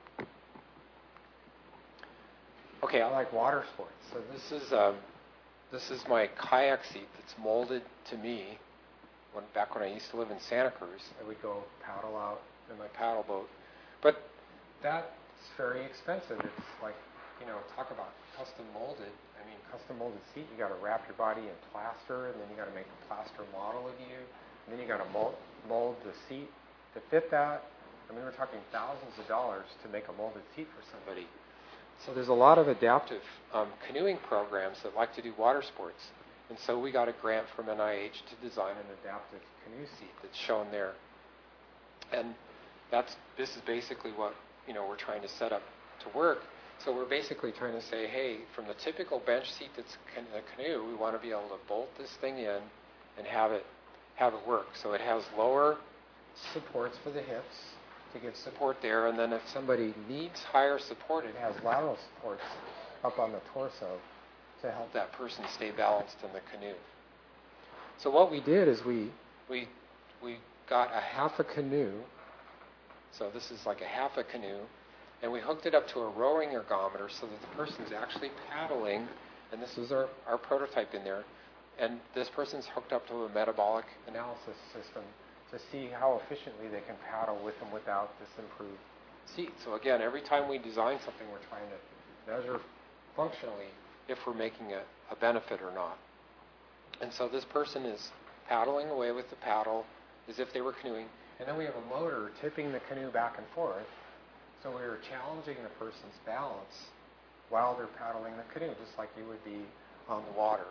Okay, I like water sports. So this is um, this is my kayak seat that's molded to me. When, back when I used to live in Santa Cruz, I would go paddle out in my paddle boat. But that's very expensive. It's like, you know, talk about custom molded. I mean, custom molded seat, you got to wrap your body in plaster, and then you got to make a plaster model of you, and then you got to mold, mold the seat to fit that. I mean, we're talking thousands of dollars to make a molded seat for somebody. So there's a lot of adaptive um, canoeing programs that like to do water sports. And so we got a grant from N I H to design an adaptive canoe seat that's shown there. And that's this is basically what, you know, we're trying to set up to work. So we're basically trying to say, hey, from the typical bench seat that's a canoe, we want to be able to bolt this thing in and have it have it work. So it has lower supports for the hips to give support there, and then if somebody needs higher support, it has lateral supports up on the torso to help that person stay balanced in the canoe. So what we did is we we we got a half a canoe. So this is like a half a canoe, and we hooked it up to a rowing ergometer so that the person's actually paddling, and this is our, our prototype in there, and this person's hooked up to a metabolic analysis system to see how efficiently they can paddle with and without this improved seat. So again, every time we design something, we're trying to measure functionally if we're making a, a benefit or not. And so this person is paddling away with the paddle as if they were canoeing, and then we have a motor tipping the canoe back and forth. So we're challenging the person's balance while they're paddling the canoe, just like you would be on the water.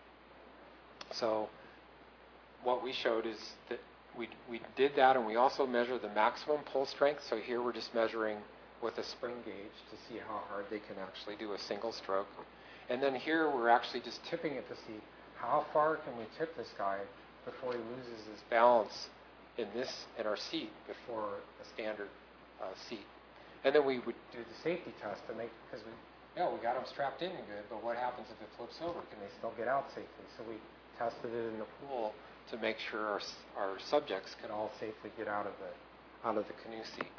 So what we showed is that we we did that, and we also measured the maximum pull strength. So here we're just measuring with a spring gauge to see how hard they can actually do a single stroke. And then here we're actually just tipping it to see how far can we tip this guy before he loses his balance in this in our seat before a standard uh, seat. And then we would do the safety test to make, because we, yeah, we got them strapped in good, but what happens if it flips over? Can they still get out safely? So we tested it in the pool to make sure our, our subjects could all safely get out of the out of the canoe seat.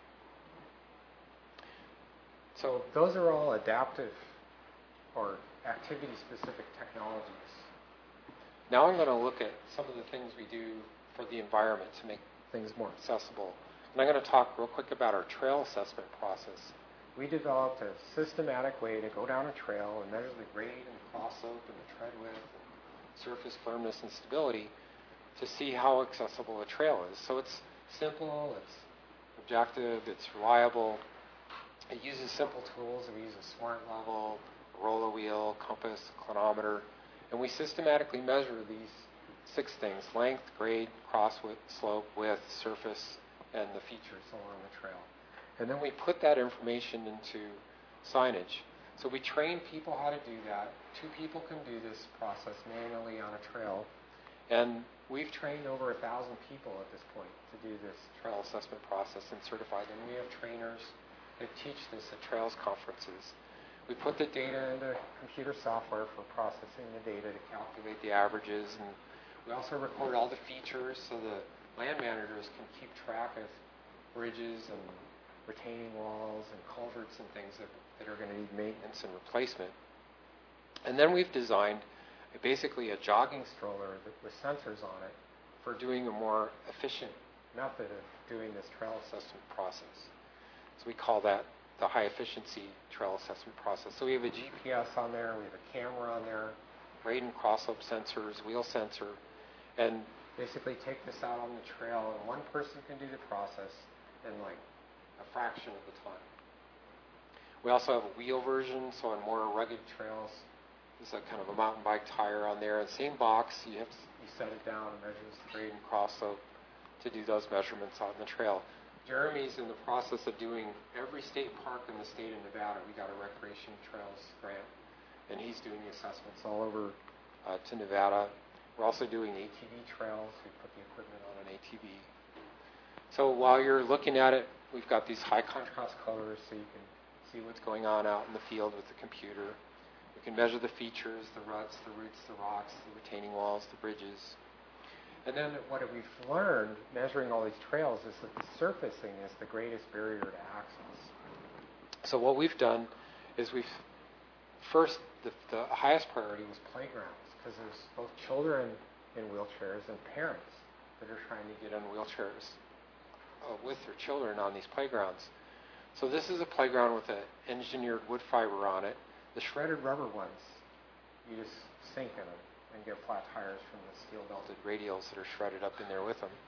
So those are all adaptive or activity-specific technologies. Now I'm going to look at some of the things we do for the environment to make things more accessible. And I'm going to talk real quick about our trail assessment process. We developed a systematic way to go down a trail and measure the grade and cross slope and the tread width and surface firmness and stability to see how accessible a trail is. So it's simple, it's objective, it's reliable. It uses simple tools. We use a smart level, a roller wheel, compass, clinometer, and we systematically measure these six things: length, grade, cross width, slope, width, surface, and the features along the trail. And then we put that information into signage. So we train people how to do that. Two people can do this process manually on a trail. And we've trained over a thousand people at this point to do this trail assessment process and certify them. We have trainers that teach this at trails conferences. We put the data into computer software for processing the data to calculate the averages, and we also record all the features so the land managers can keep track of bridges and retaining walls and culverts and things that, that are going to need maintenance and replacement. And then we've designed a, basically a jogging stroller that, with sensors on it for doing a more efficient method of doing this trail assessment process. So we call that the high efficiency trail assessment process. So we have a G P S on there, we have a camera on there, grade and cross slope sensors, wheel sensor, and basically take this out on the trail, and one person can do the process in like a fraction of the time. We also have a wheel version, so on more rugged trails, there's a kind of a mountain bike tire on there. And same box, you have to, you set it down and measures the grade and cross slope to do those measurements on the trail. Jeremy's in the process of doing every state park in the state of Nevada. We got a recreation trails grant, and he's doing the assessments all over uh, to Nevada. We're also doing A T V trails. We put the equipment on an A T V. So while you're looking at it, we've got these high contrast colors so you can see what's going on out in the field with the computer. We can measure the features, the ruts, the roots, the rocks, the retaining walls, the bridges. And then what we've learned measuring all these trails is that the surfacing is the greatest barrier to access. So what we've done is we've first, the, the highest priority was playgrounds, because there's both children in wheelchairs and parents that are trying to get on wheelchairs uh, with their children on these playgrounds. So this is a playground with an engineered wood fiber on it. The shredded rubber ones, you just sink in them and get flat tires from the steel belted radials that are shredded up in there with them.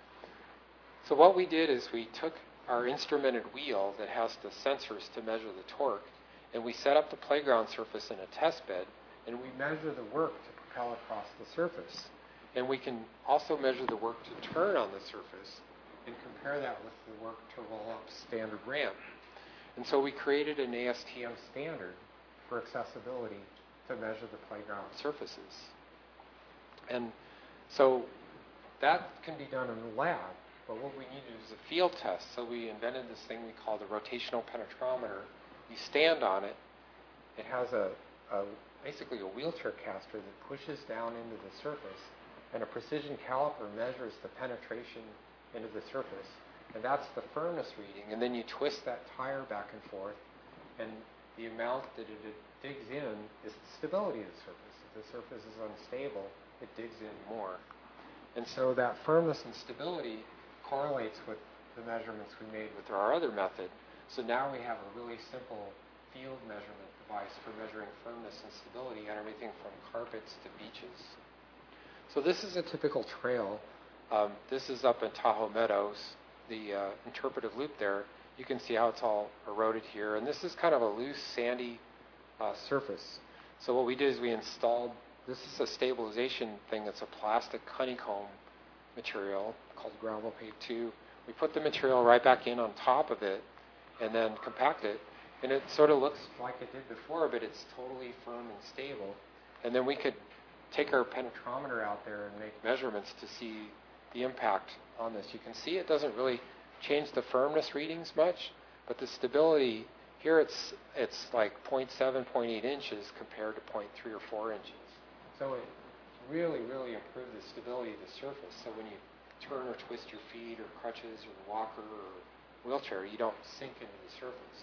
So what we did is we took our instrumented wheel that has the sensors to measure the torque, and we set up the playground surface in a test bed, and we measure the work to propel across the surface. And we can also measure the work to turn on the surface and compare that with the work to roll up standard ramp. And so we created an A S T M standard for accessibility to measure the playground surfaces. And so that can be done in the lab, but what we needed is a field test. So we invented this thing we call the rotational penetrometer. You stand on it. It has a, a basically a wheelchair caster that pushes down into the surface, and a precision caliper measures the penetration into the surface. And that's the firmness reading. And then you twist that tire back and forth, and the amount that it digs in is the stability of the surface. If the surface is unstable, it digs in more. And so that firmness and stability correlates with the measurements we made with our other method. So now we have a really simple field measurement device for measuring firmness and stability on everything from carpets to beaches. So this is a typical trail. Um, this is up in Tahoe Meadows, the uh, interpretive loop there. You can see how it's all eroded here. And this is kind of a loose, sandy uh, surface. So what we did is we installed, this is a stabilization thing that's a plastic honeycomb material called Gravel Pave two. We put the material right back in on top of it and then compact it. And it sort of looks like it did before, but it's totally firm and stable. And then we could take our penetrometer out there and make measurements to see the impact on this. You can see it doesn't really change the firmness readings much, but the stability, here it's it's like zero point seven, zero point eight inches compared to zero point three or four inches. So it really, really improved the stability of the surface. So when you turn or twist your feet or crutches or the walker or wheelchair, you don't sink into the surface.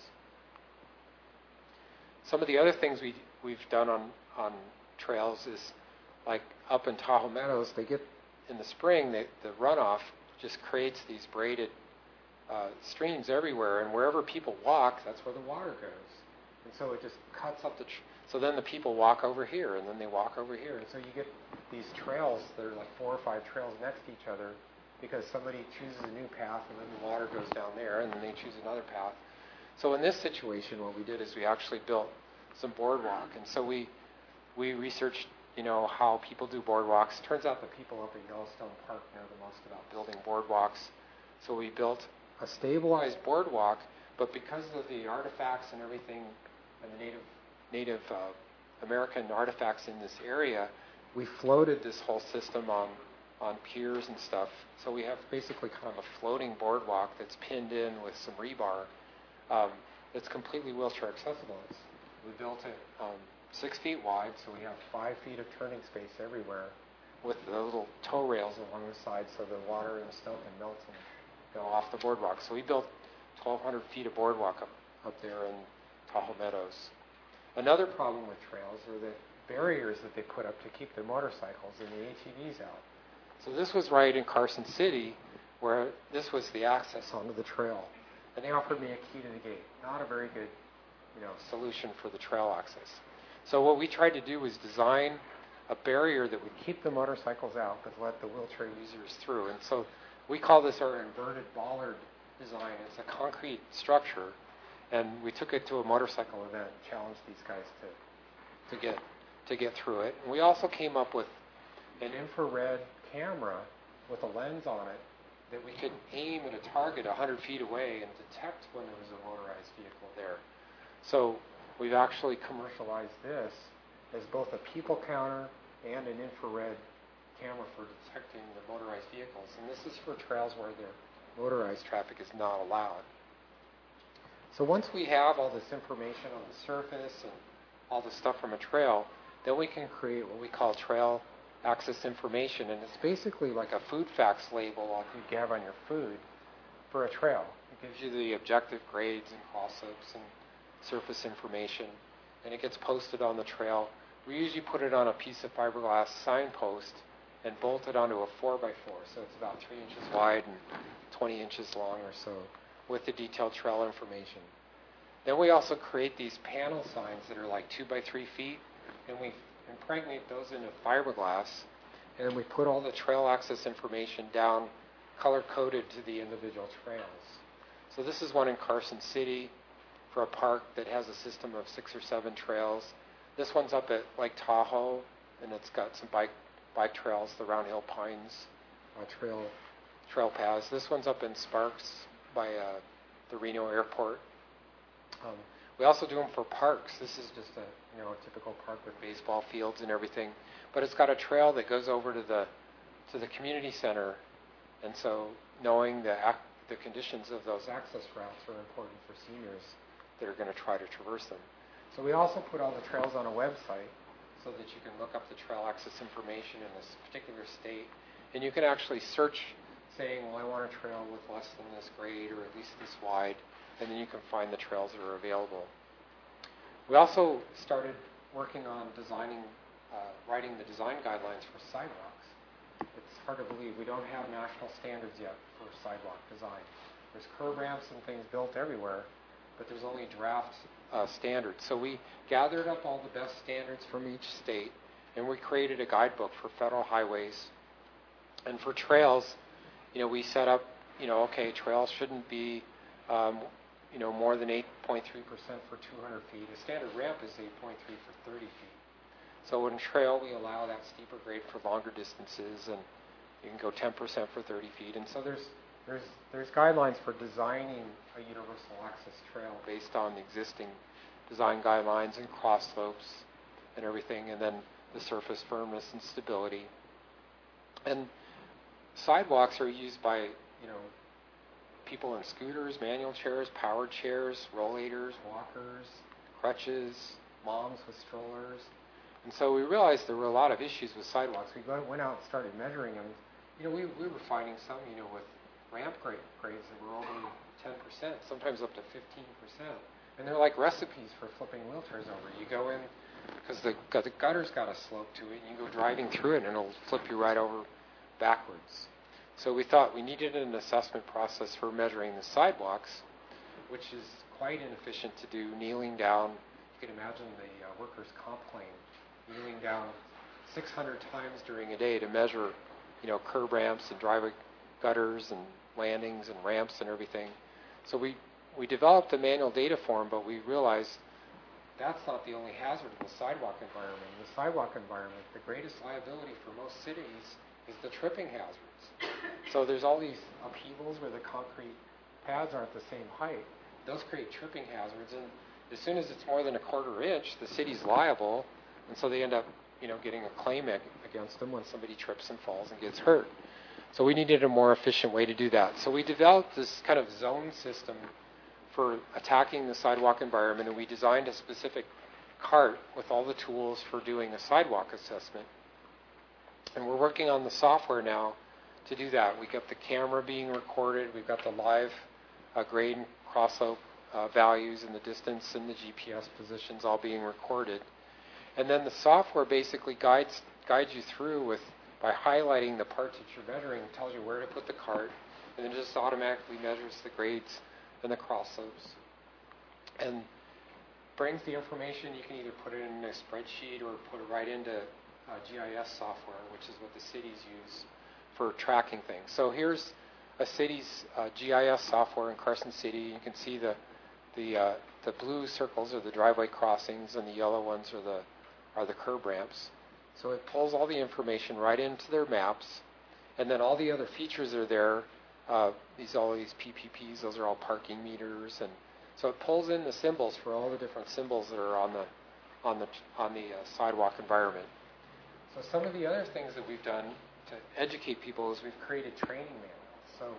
Some of the other things we, we've done on, on trails is, like up in Tahoe Meadows, they get, in the spring, they, the runoff just creates these braided uh, streams everywhere, and wherever people walk, that's where the water goes. And so it just cuts up the, tr- so then the people walk over here, and then they walk over here, and so you get these trails that are like four or five trails next to each other, because somebody chooses a new path, and then the water goes down there, and then they choose another path. So in this situation, what we did is we actually built some boardwalk, and so we we researched, you know, how people do boardwalks. Turns out the people up in Yellowstone Park know the most about building boardwalks. So we built a stabilized boardwalk, but because of the artifacts and everything, and the Native Native uh, American artifacts in this area, we floated this whole system on on piers and stuff. So we have basically kind of a floating boardwalk that's pinned in with some rebar. Um, it's completely wheelchair accessible. It's, we built it um, six feet wide, so we have five feet of turning space everywhere, with the little tow rails along the side, so the water and snow can melt and go off the boardwalk. So we built twelve hundred feet of boardwalk up, up there in Tahoe Meadows. Another problem with trails are the barriers that they put up to keep the motorcycles and the A T Vs out. So this was right in Carson City, where this was the access onto the trail. And they offered me a key to the gate. Not a very good, you know, solution for the trail access. So what we tried to do was design a barrier that would keep the motorcycles out, but let the wheelchair users through. And so we call this our inverted bollard design. It's a concrete structure, and we took it to a motorcycle event and challenged these guys to to get to get through it. And we also came up with an infrared camera with a lens on it that we could aim at a target one hundred feet away and detect when there was a motorized vehicle there. So we've actually commercialized this as both a people counter and an infrared camera for detecting the motorized vehicles. And this is for trails where the motorized traffic is not allowed. So once we have all this information on the surface and all the stuff from a trail, then we can create what we call trail access information, and it's basically like a food facts label like you have on your food for a trail. It gives you the objective grades and cross-slopes and surface information, and it gets posted on the trail. We usually put it on a piece of fiberglass signpost and bolt it onto a four by four, so it's about three inches wide and twenty inches long or so, with the detailed trail information. Then we also create these panel signs that are like two by three feet, and we impregnate those into fiberglass, and we put all the trail access information down, color-coded to the individual trails. So this is one in Carson City for a park that has a system of six or seven trails. This one's up at Lake Tahoe, and it's got some bike bike trails, the Round Hill Pines uh, trail trail paths. This one's up in Sparks by uh, the Reno Airport. Um, we also do them for parks. This is just a you know a typical park with baseball fields and everything, but it's got a trail that goes over to the to the community center, and so knowing the ac- the conditions of those access routes are important for seniors that are going to try to traverse them. So we also put all the trails on a website so that you can look up the trail access information in this particular state, and you can actually search saying, well, I want a trail with less than this grade or at least this wide, and then you can find the trails that are available. We also started working on designing, uh, writing the design guidelines for sidewalks. It's hard to believe we don't have national standards yet for sidewalk design. There's curb ramps and things built everywhere, but there's only draft uh, standards. So we gathered up all the best standards from each state, and we created a guidebook for federal highways. And for trails, you know, we set up, you know, okay, trails shouldn't be, um, you know, more than eight point three percent for two hundred feet. A standard ramp is eight point three for thirty feet. So in trail, we allow that steeper grade for longer distances, and you can go ten percent for thirty feet. And so there's there's there's guidelines for designing a universal access trail based on the existing design guidelines and cross slopes and everything, and then the surface firmness and stability. And sidewalks are used by, you know, people in scooters, manual chairs, powered chairs, rollators, walkers, crutches, moms with strollers. And so we realized there were a lot of issues with sidewalks. We went out and started measuring them. You know, we, we were finding some, you know, with ramp grade, grades that were over ten percent, sometimes up to fifteen percent. And they're like recipes for flipping wheelchairs over. You go in, because the, the gutter's got a slope to it, and you go driving through it, and it'll flip you right over backwards. So we thought we needed an assessment process for measuring the sidewalks, which is quite inefficient to do, kneeling down. You can imagine the uh, workers' comp claim, kneeling down six hundred times during a day to measure, you know, curb ramps and driveway gutters and landings and ramps and everything. So we, we developed a manual data form, but we realized that's not the only hazard in the sidewalk environment. In the sidewalk environment, the greatest liability for most cities is the tripping hazards. So there's all these upheavals where the concrete pads aren't the same height. Those create tripping hazards, and as soon as it's more than a quarter inch, the city's liable, and so they end up, you know, getting a claim ag- against them when somebody trips and falls and gets hurt. So we needed a more efficient way to do that. So we developed this kind of zone system for attacking the sidewalk environment, and we designed a specific cart with all the tools for doing a sidewalk assessment. And we're working on the software now to do that. We got the camera being recorded. We've got the live uh, grade and cross-slope uh, values and the distance and the G P S positions all being recorded. And then the software basically guides guides you through with by highlighting the parts that you're measuring, it tells you where to put the cart, and then just automatically measures the grades and the cross-slopes. And brings the information. You can either put it in a spreadsheet or put it right into uh, G I S software, which is what the cities use for tracking things. So here's a city's uh, G I S software in Carson City. You can see the the uh, the blue circles are the driveway crossings, and the yellow ones are the are the curb ramps. So it pulls all the information right into their maps, and then all the other features are there. Uh, these all these P P Ps, those are all parking meters, and so it pulls in the symbols for all the different symbols that are on the on the on the uh, sidewalk environment. So some of the other things that we've done to educate people is we've created training manuals. So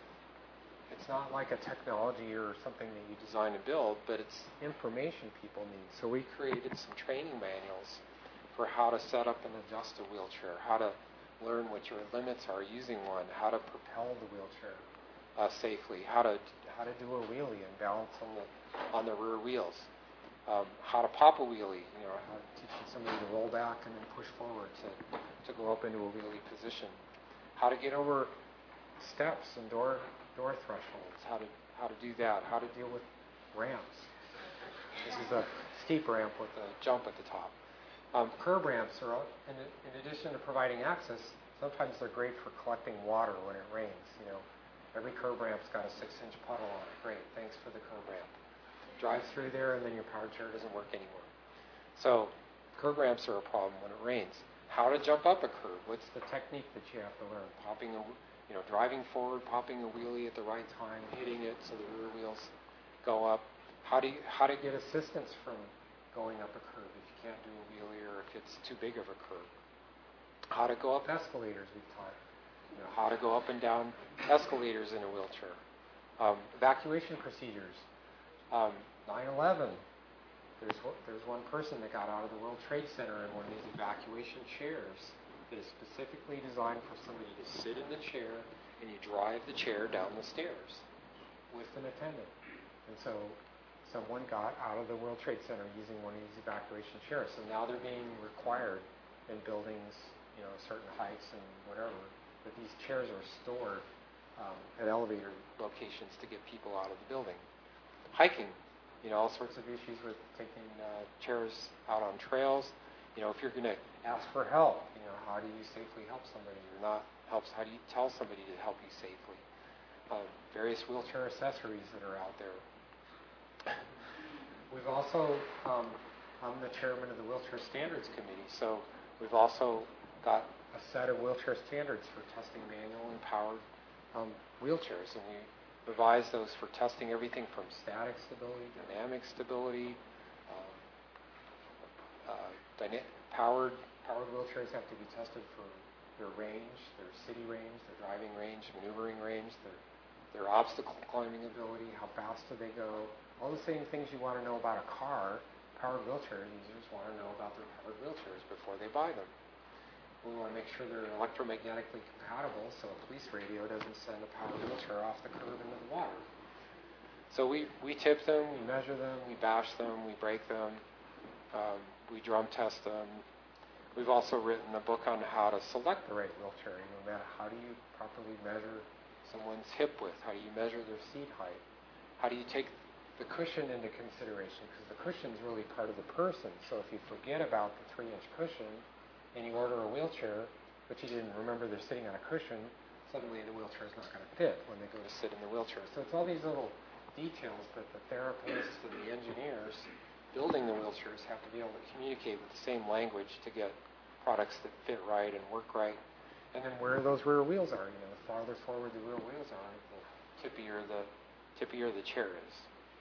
it's not like a technology or something that you design and build, but it's information people need. So we created some training manuals for how to set up and adjust a wheelchair, how to learn what your limits are using one, how to propel the wheelchair uh, safely, how to how to do a wheelie and balance on the on the rear wheels, um, how to pop a wheelie, you know, how to teaching somebody to roll back and then push forward to to go up into a wheelie position, how to get over steps and door door thresholds, how to how to do that, how to deal with ramps. This is a steep ramp with a jump at the top. Um, curb ramps are, in, in addition to providing access, sometimes they're great for collecting water when it rains. You know, every curb ramp's got a six-inch puddle on it. Great, thanks for the curb ramp. Drive through there, and then your powered chair doesn't work anymore. So, curb ramps are a problem when it rains. How to jump up a curb? What's the technique that you have to learn? Popping a, you know, driving forward, popping a wheelie at the right time, hitting it so the rear wheels go up. How do you, how to get assistance from going up a curb if you can't do a wheelie or if it's too big of a curb. How to go up escalators, we've taught. You know, how to go up and down escalators in a wheelchair. Um, evacuation procedures. Um, nine eleven. There's, there's one person that got out of the World Trade Center in one of these evacuation chairs that is specifically designed for somebody to sit in the chair and you drive the chair down the stairs with an attendant. And so someone got out of the World Trade Center using one of these evacuation chairs. So now they're being required in buildings, you know, certain heights and whatever, that these chairs are stored um, at elevator locations to get people out of the building. Hiking, you know, all sorts of issues with taking uh, chairs out on trails. You know, if you're going to ask for help, you know, how do you safely help somebody or not helps? How do you tell somebody to help you safely? Uh, various wheelchair accessories that are out there. We've also, um, I'm the chairman of the Wheelchair Standards Committee, so we've also got a set of wheelchair standards for testing manual and powered um, wheelchairs, and we revise those for testing everything from static stability, dynamic stability. Um, uh, dyna- powered powered wheelchairs have to be tested for their range, their city range, their driving range, maneuvering range, their their obstacle climbing ability, how fast do they go, all the same things you want to know about a car. Powered wheelchair users want to know about their powered wheelchairs before they buy them. We want to make sure they're electromagnetically compatible so a police radio doesn't send a powered wheelchair off the curb into the water. So we, we tip them, we measure them, we bash them, we break them, um, we drum test them. We've also written a book on how to select the right wheelchair. You know, how do you properly measure someone's hip width? How do you measure their seat height? How do you take the cushion into consideration? Because the cushion is really part of the person. So if you forget about the three-inch cushion and you order a wheelchair, but you didn't remember they're sitting on a cushion, suddenly the wheelchair is not going to fit when they go to sit in the wheelchair. So it's all these little details that the therapists and the engineers building the wheelchairs have to be able to communicate with the same language to get products that fit right and work right. And then where those rear wheels are, you know, the farther forward the rear wheels are, the tippier the tippier the chair is.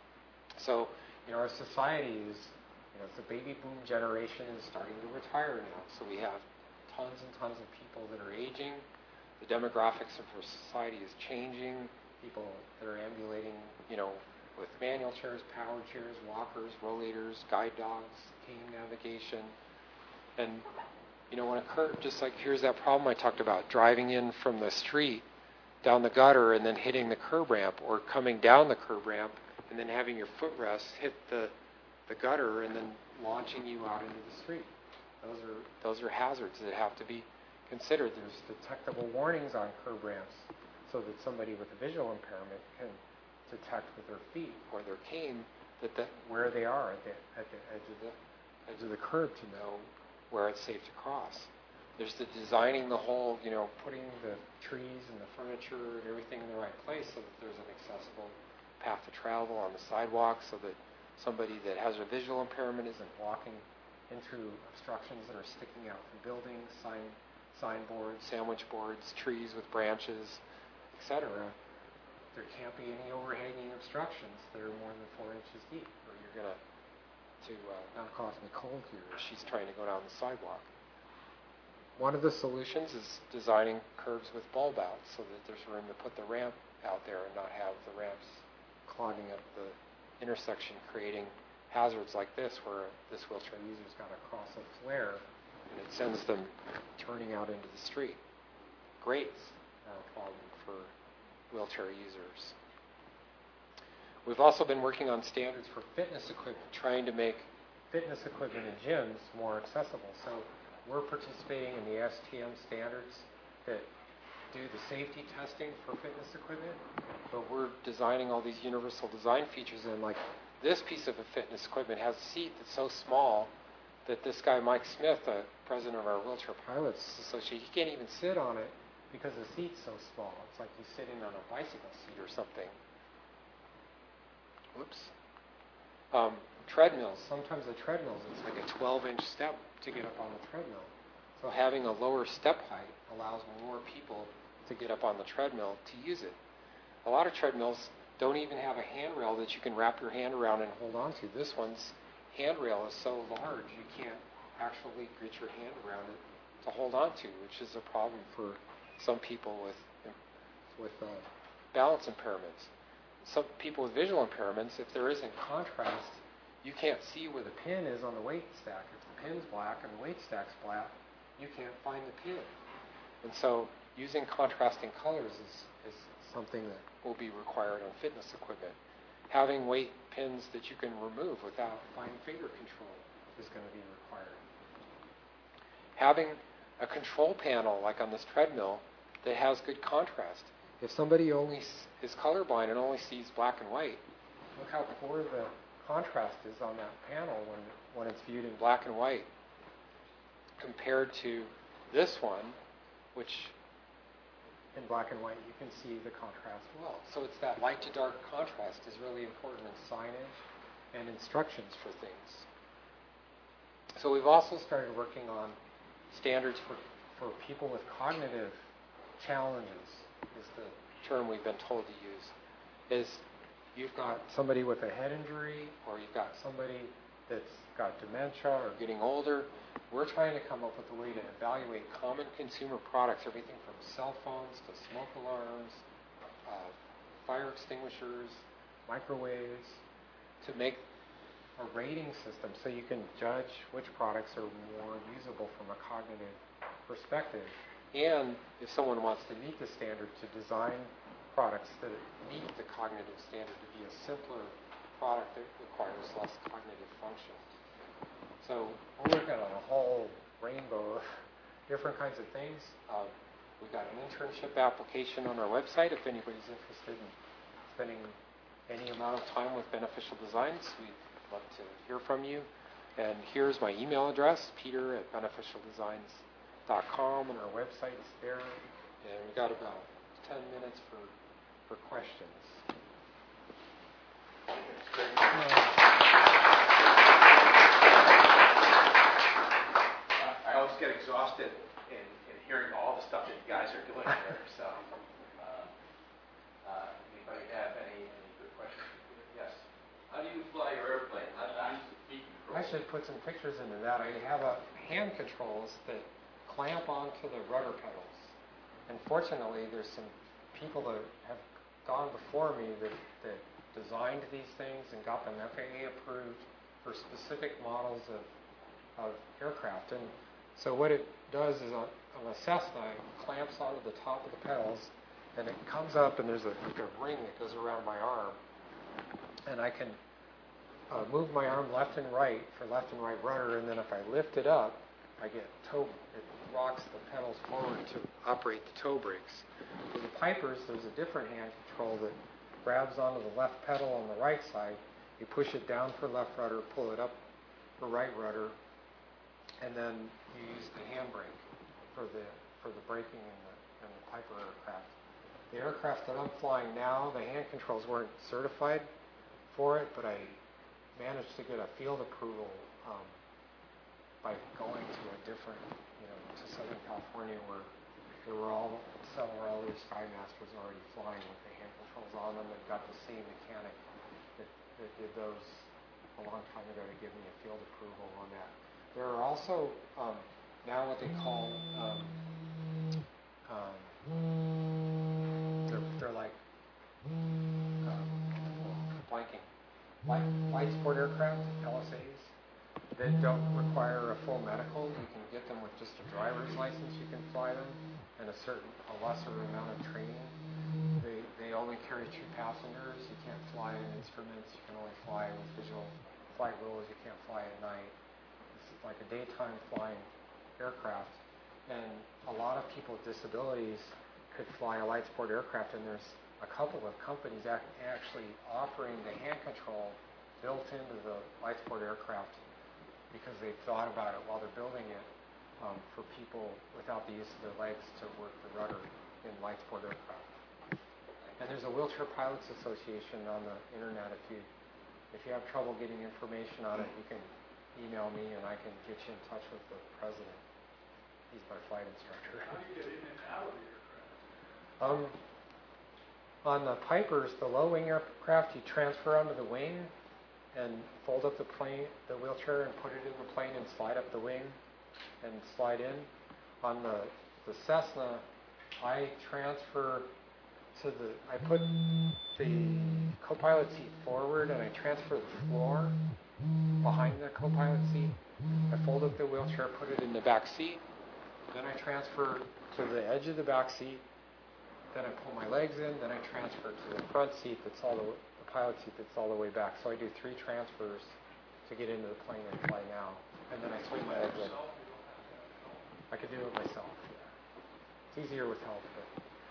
So, you know, our society is, you know, it's the baby boom generation is starting to retire now. So we have tons and tons of people that are aging. The demographics of our society is changing. People that are ambulating, you know, with manual chairs, powered chairs, walkers, rollators, guide dogs, cane navigation. And you know, when a curb, just like here's that problem I talked about, driving in from the street down the gutter and then hitting the curb ramp, or coming down the curb ramp and then having your footrest hit the, the gutter and then launching you out into the street. Those are those are hazards that have to be considered. There's detectable warnings on curb ramps so that somebody with a visual impairment can detect with their feet or their cane that the, where they are at the, at the edge of the edge of the curb to know where it's safe to cross. There's the designing the whole, you know, putting the trees and the furniture and everything in the right place so that there's an accessible path to travel on the sidewalk so that somebody that has a visual impairment isn't walking into obstructions that are sticking out from buildings, sign, signboards, sandwich boards, trees with branches, et cetera. There can't be any overhanging obstructions that are more than four inches deep, or you're going to to uh, knock off Nicole here as she's trying to go down the sidewalk. One of the solutions is designing curbs with bulb outs so that there's room to put the ramp out there and not have the ramps clogging up the intersection, creating hazards like this where this wheelchair user's got to cross a flare and it sends them turning out into the street. Grates are a problem for wheelchair users. We've also been working on standards for fitness equipment, trying to make fitness equipment in gyms more accessible. So we're participating in the S T M standards that do the safety testing for fitness equipment, but we're designing all these universal design features in, like this piece of a fitness equipment has a seat that's so small that this guy, Mike Smith, the president of our Wheelchair Pilots Association, he can't even sit on it because the seat's so small. It's like he's sitting on a bicycle seat or something. Whoops. Um, treadmills. Sometimes the treadmills, it's like a twelve-inch step to get up on the treadmill. So having a lower step height allows more people to get up on the treadmill to use it. A lot of treadmills don't even have a handrail that you can wrap your hand around and hold on to. This one's handrail is so large you can't actually get your hand around it to hold on to, which is a problem for some people with with uh, balance impairments. Some people with visual impairments, if there isn't contrast, you can't see where the pin is on the weight stack. If the pin's black and the weight stack's black, you can't find the pin. And so using contrasting colors is, is something that will be required on fitness equipment. Having weight pins that you can remove without fine finger control is going to be required. Having a control panel, like on this treadmill, that has good contrast. If somebody only is colorblind and only sees black and white, look how poor the contrast is on that panel when, when it's viewed in black and white compared to this one, which in black and white you can see the contrast well. So it's that light to dark contrast is really important in signage and instructions for things. So we've also started working on standards for, for people with cognitive challenges, is the term we've been told to use. Is you've got somebody with a head injury, or you've got somebody that's got dementia or getting older. We're trying to come up with a way to evaluate common consumer products, everything from cell phones to smoke alarms, uh, fire extinguishers, microwaves, to make a rating system so you can judge which products are more usable from a cognitive perspective. And if someone wants to meet the standard, to design products that meet the cognitive standard to be a simpler product that requires less cognitive function. So we're working on a whole rainbow of different kinds of things. Uh, we've got an internship application on our website. If anybody's interested in spending any amount of time with Beneficial Designs, we'd love to hear from you. And here's my email address, peter at beneficial designs dot com, and our website's there. And we've got about ten minutes for, for questions. I always get exhausted in, in hearing all the stuff that you guys are doing here. So, uh, uh, anybody have any, any good questions? Yes. How do you fly your airplane? How do you use the feet control? I should put some pictures into that. I have a hand controls that clamp onto the rudder pedals. And fortunately, there's some people that have gone before me that, that designed these things and got them F A A approved for specific models of, of aircraft. And so what it does is on, on a Cessna, it clamps onto the top of the pedals, and it comes up, and there's a, like a ring that goes around my arm. And I can uh, move my arm left and right for left and right rudder, and then if I lift it up, I get toe, it rocks the pedals forward to operate the toe brakes. For the Pipers, there's a different hand control that grabs onto the left pedal on the right side. You push it down for left rudder, pull it up for right rudder, and then you use the handbrake for the for the braking in the, in the Piper aircraft. The aircraft that I'm flying now, the hand controls weren't certified for it, but I managed to get a field approval um, by going to a different, you know, to Southern California, where there were all several other Skymasters already flying with the hand controls on them, and got the same mechanic that, that did those a long time ago to give me a field approval on that. There are also um, now what they call um, um, they're, they're like um, blanking light, light sport aircraft, L S As, that don't require a full medical. You can get them with just a driver's license. You can fly them, and a certain a lesser amount of training. They they only carry two passengers. You can't fly in instruments. You can only fly with visual flight rules. You can't fly at night. It's like a daytime flying aircraft, and a lot of people with disabilities could fly a light sport aircraft, and there's a couple of companies act, actually offering the hand control built into the light sport aircraft because they've thought about it while they're building it um, for people without the use of their legs to work the rudder in light sport aircraft. And there's a Wheelchair Pilots Association on the internet. If you if you have trouble getting information on it, you can email me and I can get you in touch with the president. He's my flight instructor. How do you get in and out of the aircraft? Um, on the Pipers, the low-wing aircraft, you transfer onto the wing and fold up the plane, the wheelchair, and put it in the plane and slide up the wing and slide in. On the, the Cessna, I transfer to the, I put the co-pilot seat forward and I transfer the floor behind the co-pilot seat. I fold up the wheelchair, put it in the back seat. Then I transfer to the edge of the back seat. Then I pull my legs in. Then I transfer to the front seat that's all the, the pilot seat that's all the way back. So I do three transfers to get into the plane and fly now. And then I swing my legs in. I could do it myself. Yeah. It's easier with help, but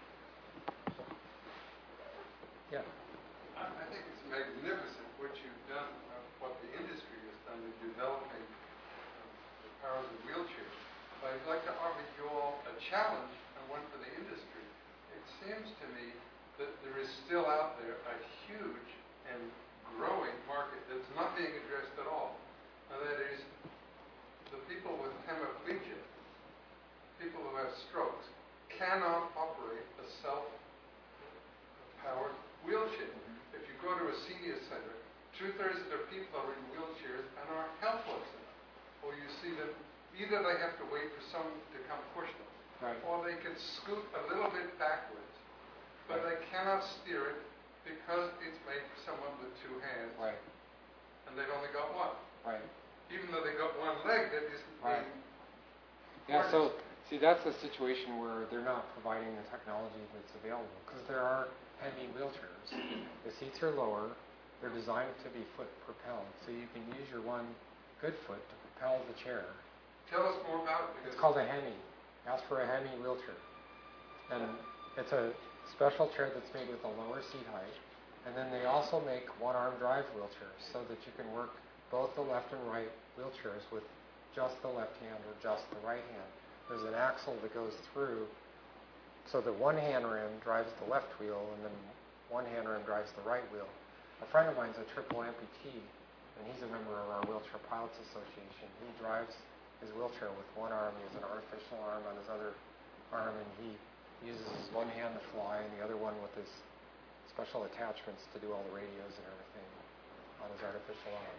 yeah. I I think it's magnificent what you've done, uh, what the industry has done in developing um, the powers of wheelchairs. But I'd like to offer you all a challenge and one for the industry. It seems to me that there is still out there a huge and growing market that's not being addressed at all. And that is the people with hemiplegia, people who have strokes, cannot operate a self-powered wheelchair. If you go to a senior center two-thirds of the people are in wheelchairs and are helpless enough. Or you see them, either they have to wait for someone to come push them, Right. or they can scoot a little bit backwards, but they cannot steer it because it's made for someone with two hands, Right. and they've only got one. Right. Even though they got one leg that isn't Right. being Yeah, so see, that's the situation where they're not providing the technology that's available because there are heavy wheelchairs. The seats are lower. They're designed to be foot propelled, so you can use your one good foot to propel the chair. Tell us more about it. It's called a Hemi. Ask for a Hemi wheelchair. And it's a special chair that's made with a lower seat height. And then they also make one-arm drive wheelchairs so that you can work both the left and right wheelchairs with just the left hand or just the right hand. There's an axle that goes through so that one hand rim drives the left wheel and then one hand rim drives the right wheel. A friend of mine's a triple amputee, and he's a member of our Wheelchair Pilots Association. He drives his wheelchair with one arm. He has an artificial arm on his other arm, and he uses his one hand to fly and the other one with his special attachments to do all the radios and everything on his artificial arm.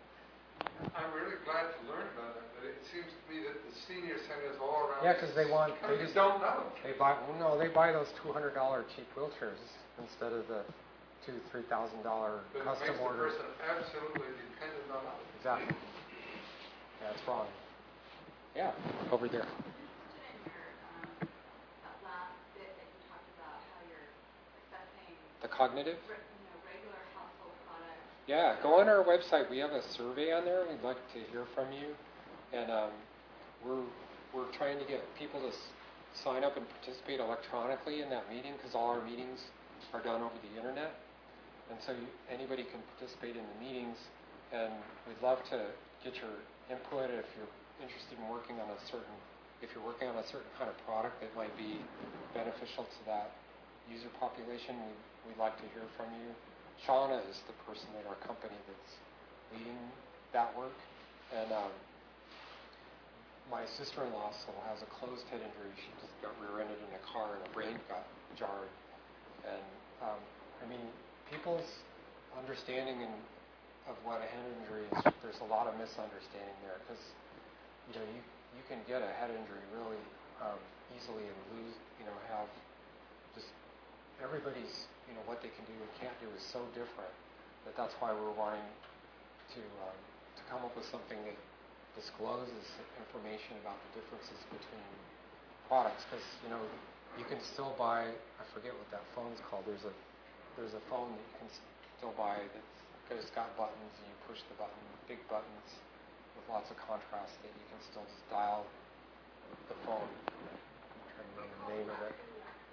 I'm really glad to learn about it, but it seems to me that the senior centers all around Yeah, because they want they they just don't know. they buy well, no they buy those two hundred dollar cheap wheelchairs instead of the two three thousand dollar But custom it makes order. the person absolutely dependent on others. Exactly. Yeah, that's wrong. Yeah, over there. In your um, that last bit that you talked about how you're assessing The cognitive. re- you know, regular household products. Yeah, go on our website. We have a survey on there. We'd like to hear from you, and um, we're we're trying to get people to s- sign up and participate electronically in that meeting because all our meetings are done over the internet, and so you, anybody can participate in the meetings. And we'd love to get your input if you're interested in working on a certain if you're working on a certain kind of product that might be beneficial to that user population. We, we'd like to hear from you. Shauna is the person at our company that's leading that work. And um, my sister-in-law still has a closed head injury. She just got rear-ended in a car and her brain got jarred. And um, I mean, people's understanding in, of what a head injury is, there's a lot of misunderstanding there because, you know, you, you can get a head injury really um, easily and lose, you know, have just everybody's, you know, what they can do and can't do is so different that that's why we're wanting to um, to come up with something that discloses information about the differences between products. Because you know, you can still buy. I forget what that phone's called. There's a there's a phone that you can still buy that's it's got buttons and you push the button, big buttons with lots of contrast that you can still just dial the phone. I'm trying to remember the name of it.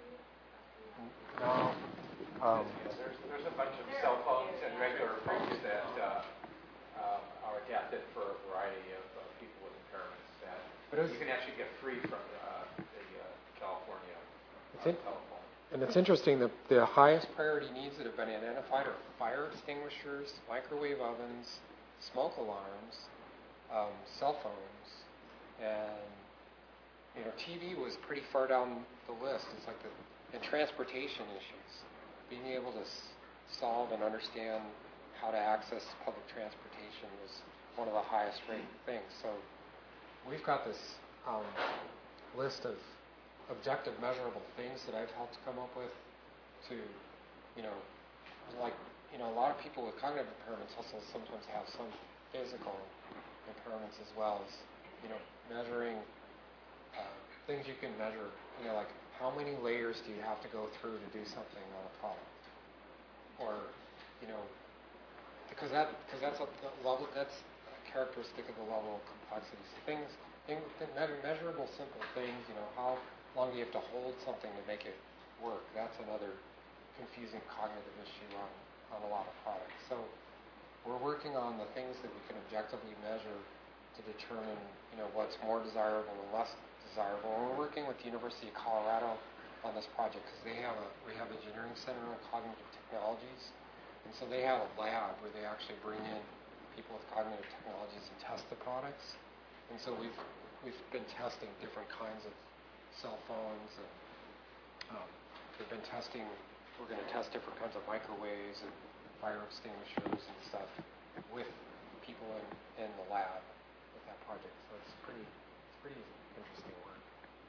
No. Um, Yeah, there's, there's a bunch of cell phones and regular phones that uh, um, are adapted for a variety of uh, people with impairments that But it's- you can actually get free from uh, the uh, California It's uh, in- telephone. And it's interesting that the highest priority needs that have been identified are fire extinguishers, microwave ovens, smoke alarms, um, cell phones, and you know, T V was pretty far down the list. It's like the and transportation issues, being able to s- solve and understand how to access public transportation was one of the highest rate things. So we've got this um, list of objective, measurable things that I've helped come up with to, you know, like, you know, a lot of people with cognitive impairments also sometimes have some physical impairments as well as, you know, measuring uh, things you can measure, you know, like how many layers do you have to go through to do something on a product? Or, you know, because that because that's a level that's a characteristic of the level of complexity. So things, things, measurable, simple things. You know, how long do you have to hold something to make it work? That's another confusing cognitive issue on, on a lot of products. So we're working on the things that we can objectively measure to determine, you know, what's more desirable and less desirable. And we're working with the University of Colorado on this project because they have a Rehab Engineering Center on Cognitive Technologies. And so they have a lab where they actually bring in people with cognitive technologies and test the products. And so we've we've been testing different kinds of cell phones, and um, we've been testing. We're going to test different kinds of microwaves and fire extinguishers and stuff with people in, in the lab with that project. So it's pretty, it's pretty interesting work.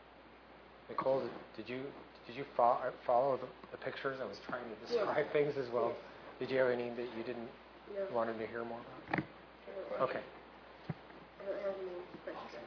Nicole, did, did you did you fo- follow the, the pictures? I was trying to describe yeah. things as well. Yes. Did you have any that you didn't no. wanted to hear more about? Okay. I don't have any questions.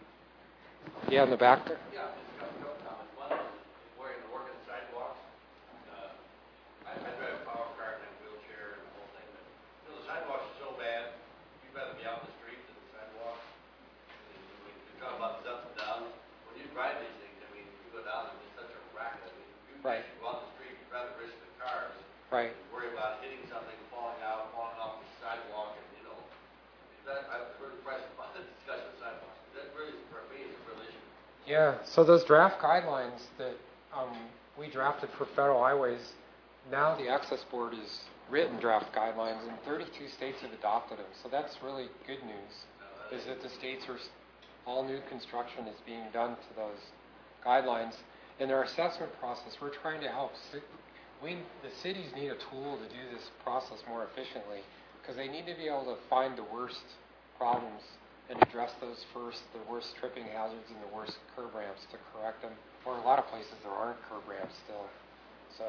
Yeah, in the back there. Yeah, just a couple of comments. One is where you work in sidewalks. Uh, I, I drive a power cart and a wheelchair and the whole thing, but you know, the sidewalks are so bad, you'd rather be out in the street than the sidewalk. I mean, when you talk about the ups and downs, when you drive these things, I mean, you go down and it's such a racket. I mean, you right. go out the street, you'd rather risk the cars. Right. And worry about hitting something, falling out, falling off the sidewalk, and you know, that I'm really impressed about the discussion of sidewalks. That really, for me, is a real issue. Yeah, so those draft guidelines that um, we drafted for federal highways, now the Access Board has written draft guidelines, and thirty-two states have adopted them. So that's really good news, is that the states are, all new construction is being done to those guidelines. In their assessment process, we're trying to help. We, the cities need a tool to do this process more efficiently, because they need to be able to find the worst problems and address those first, the worst tripping hazards and the worst curb ramps to correct them. Or a lot of places there aren't curb ramps still. So.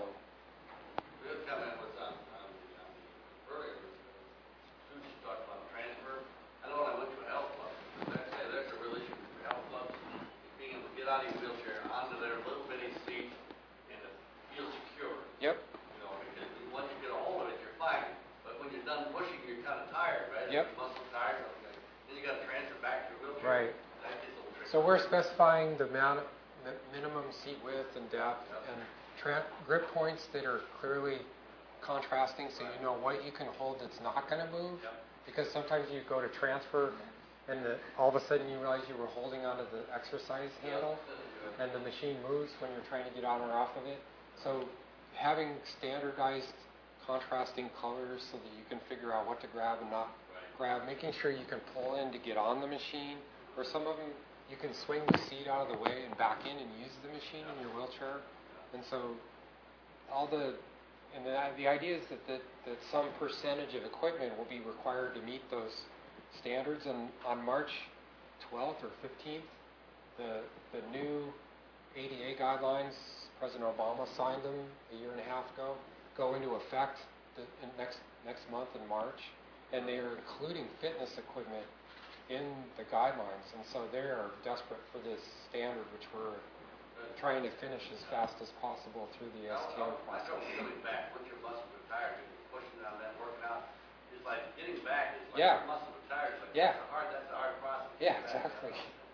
The other comment was on, on, the, on the earlier, was, uh, Susan talked about transfer. I know when I went to a health club, I'd say there's a real issue for health clubs, being able to get out of your wheelchair onto their little bitty seat and to feel secure. Yep. You know, because once you get a hold of it, you're fine. But when you're done pushing, you're kind of tired, right? Yep. Your muscle tired, something like that. Then you got to transfer back to your wheelchair. Right. That gets a little tricky. So we're specifying the amount of, the minimum seat width and depth yep. and tra- grip points that are clearly contrasting, so right. you know what you can hold that's not going to move. Yep. Because sometimes you go to transfer, and the, all of a sudden you realize you were holding onto the exercise handle, and the machine moves when you're trying to get on or off of it. So having standardized contrasting colors so that you can figure out what to grab and not right. grab, making sure you can pull in to get on the machine, or some of them you can swing the seat out of the way and back in and use the machine in your wheelchair. And so all the and the, the idea is that, that that some percentage of equipment will be required to meet those standards. And on March twelfth or fifteenth, the the new A D A guidelines, President Obama signed them a year and a half ago, go into effect the, in next next month in March, and they are including fitness equipment in the guidelines, and so they are desperate for this standard, which we're trying to finish as fast as possible through the S T O process. I know feeling back, once your muscles are tired, you're pushing on that, working out, it's like getting back, it's like yeah. your muscles are tired, it's like yeah. that's a hard, that's a hard process. Yeah, exactly.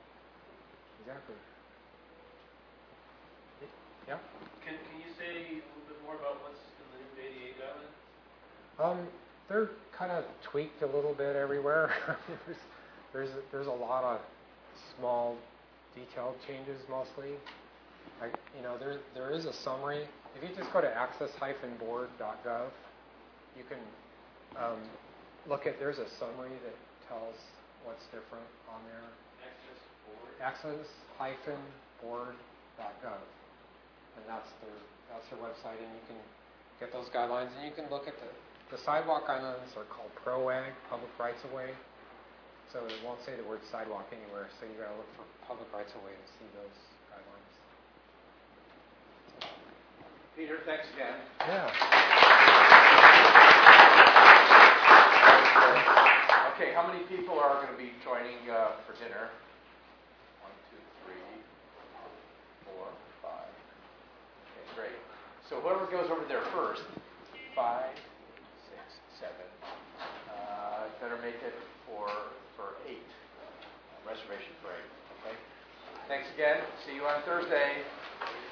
Exactly. Yeah? Can, can you say a little bit more about what's in the new A D A guidelines? Um, they're kind of tweaked a little bit everywhere. there's, there's, a, there's a lot of small detailed changes mostly. I, you know, there there is a summary. If you just go to access dash board dot gov, you can um, look at, there's a summary that tells what's different on there. Access board? access dash board dot gov. And that's their, that's their website, and you can get those guidelines, and you can look at the, the sidewalk guidelines are called PROAG, Public Rights of Way. So it won't say the word sidewalk anywhere, so you gotta look for public rights of way to see those guidelines. Peter, thanks again. Yeah. Okay, how many people are going to be joining uh, for dinner? One, two, three, four, five. Okay, great. So whoever goes over there first, five, six, seven, uh, better make it for for eight. Uh, reservation for eight. Okay. Thanks again. See you on Thursday.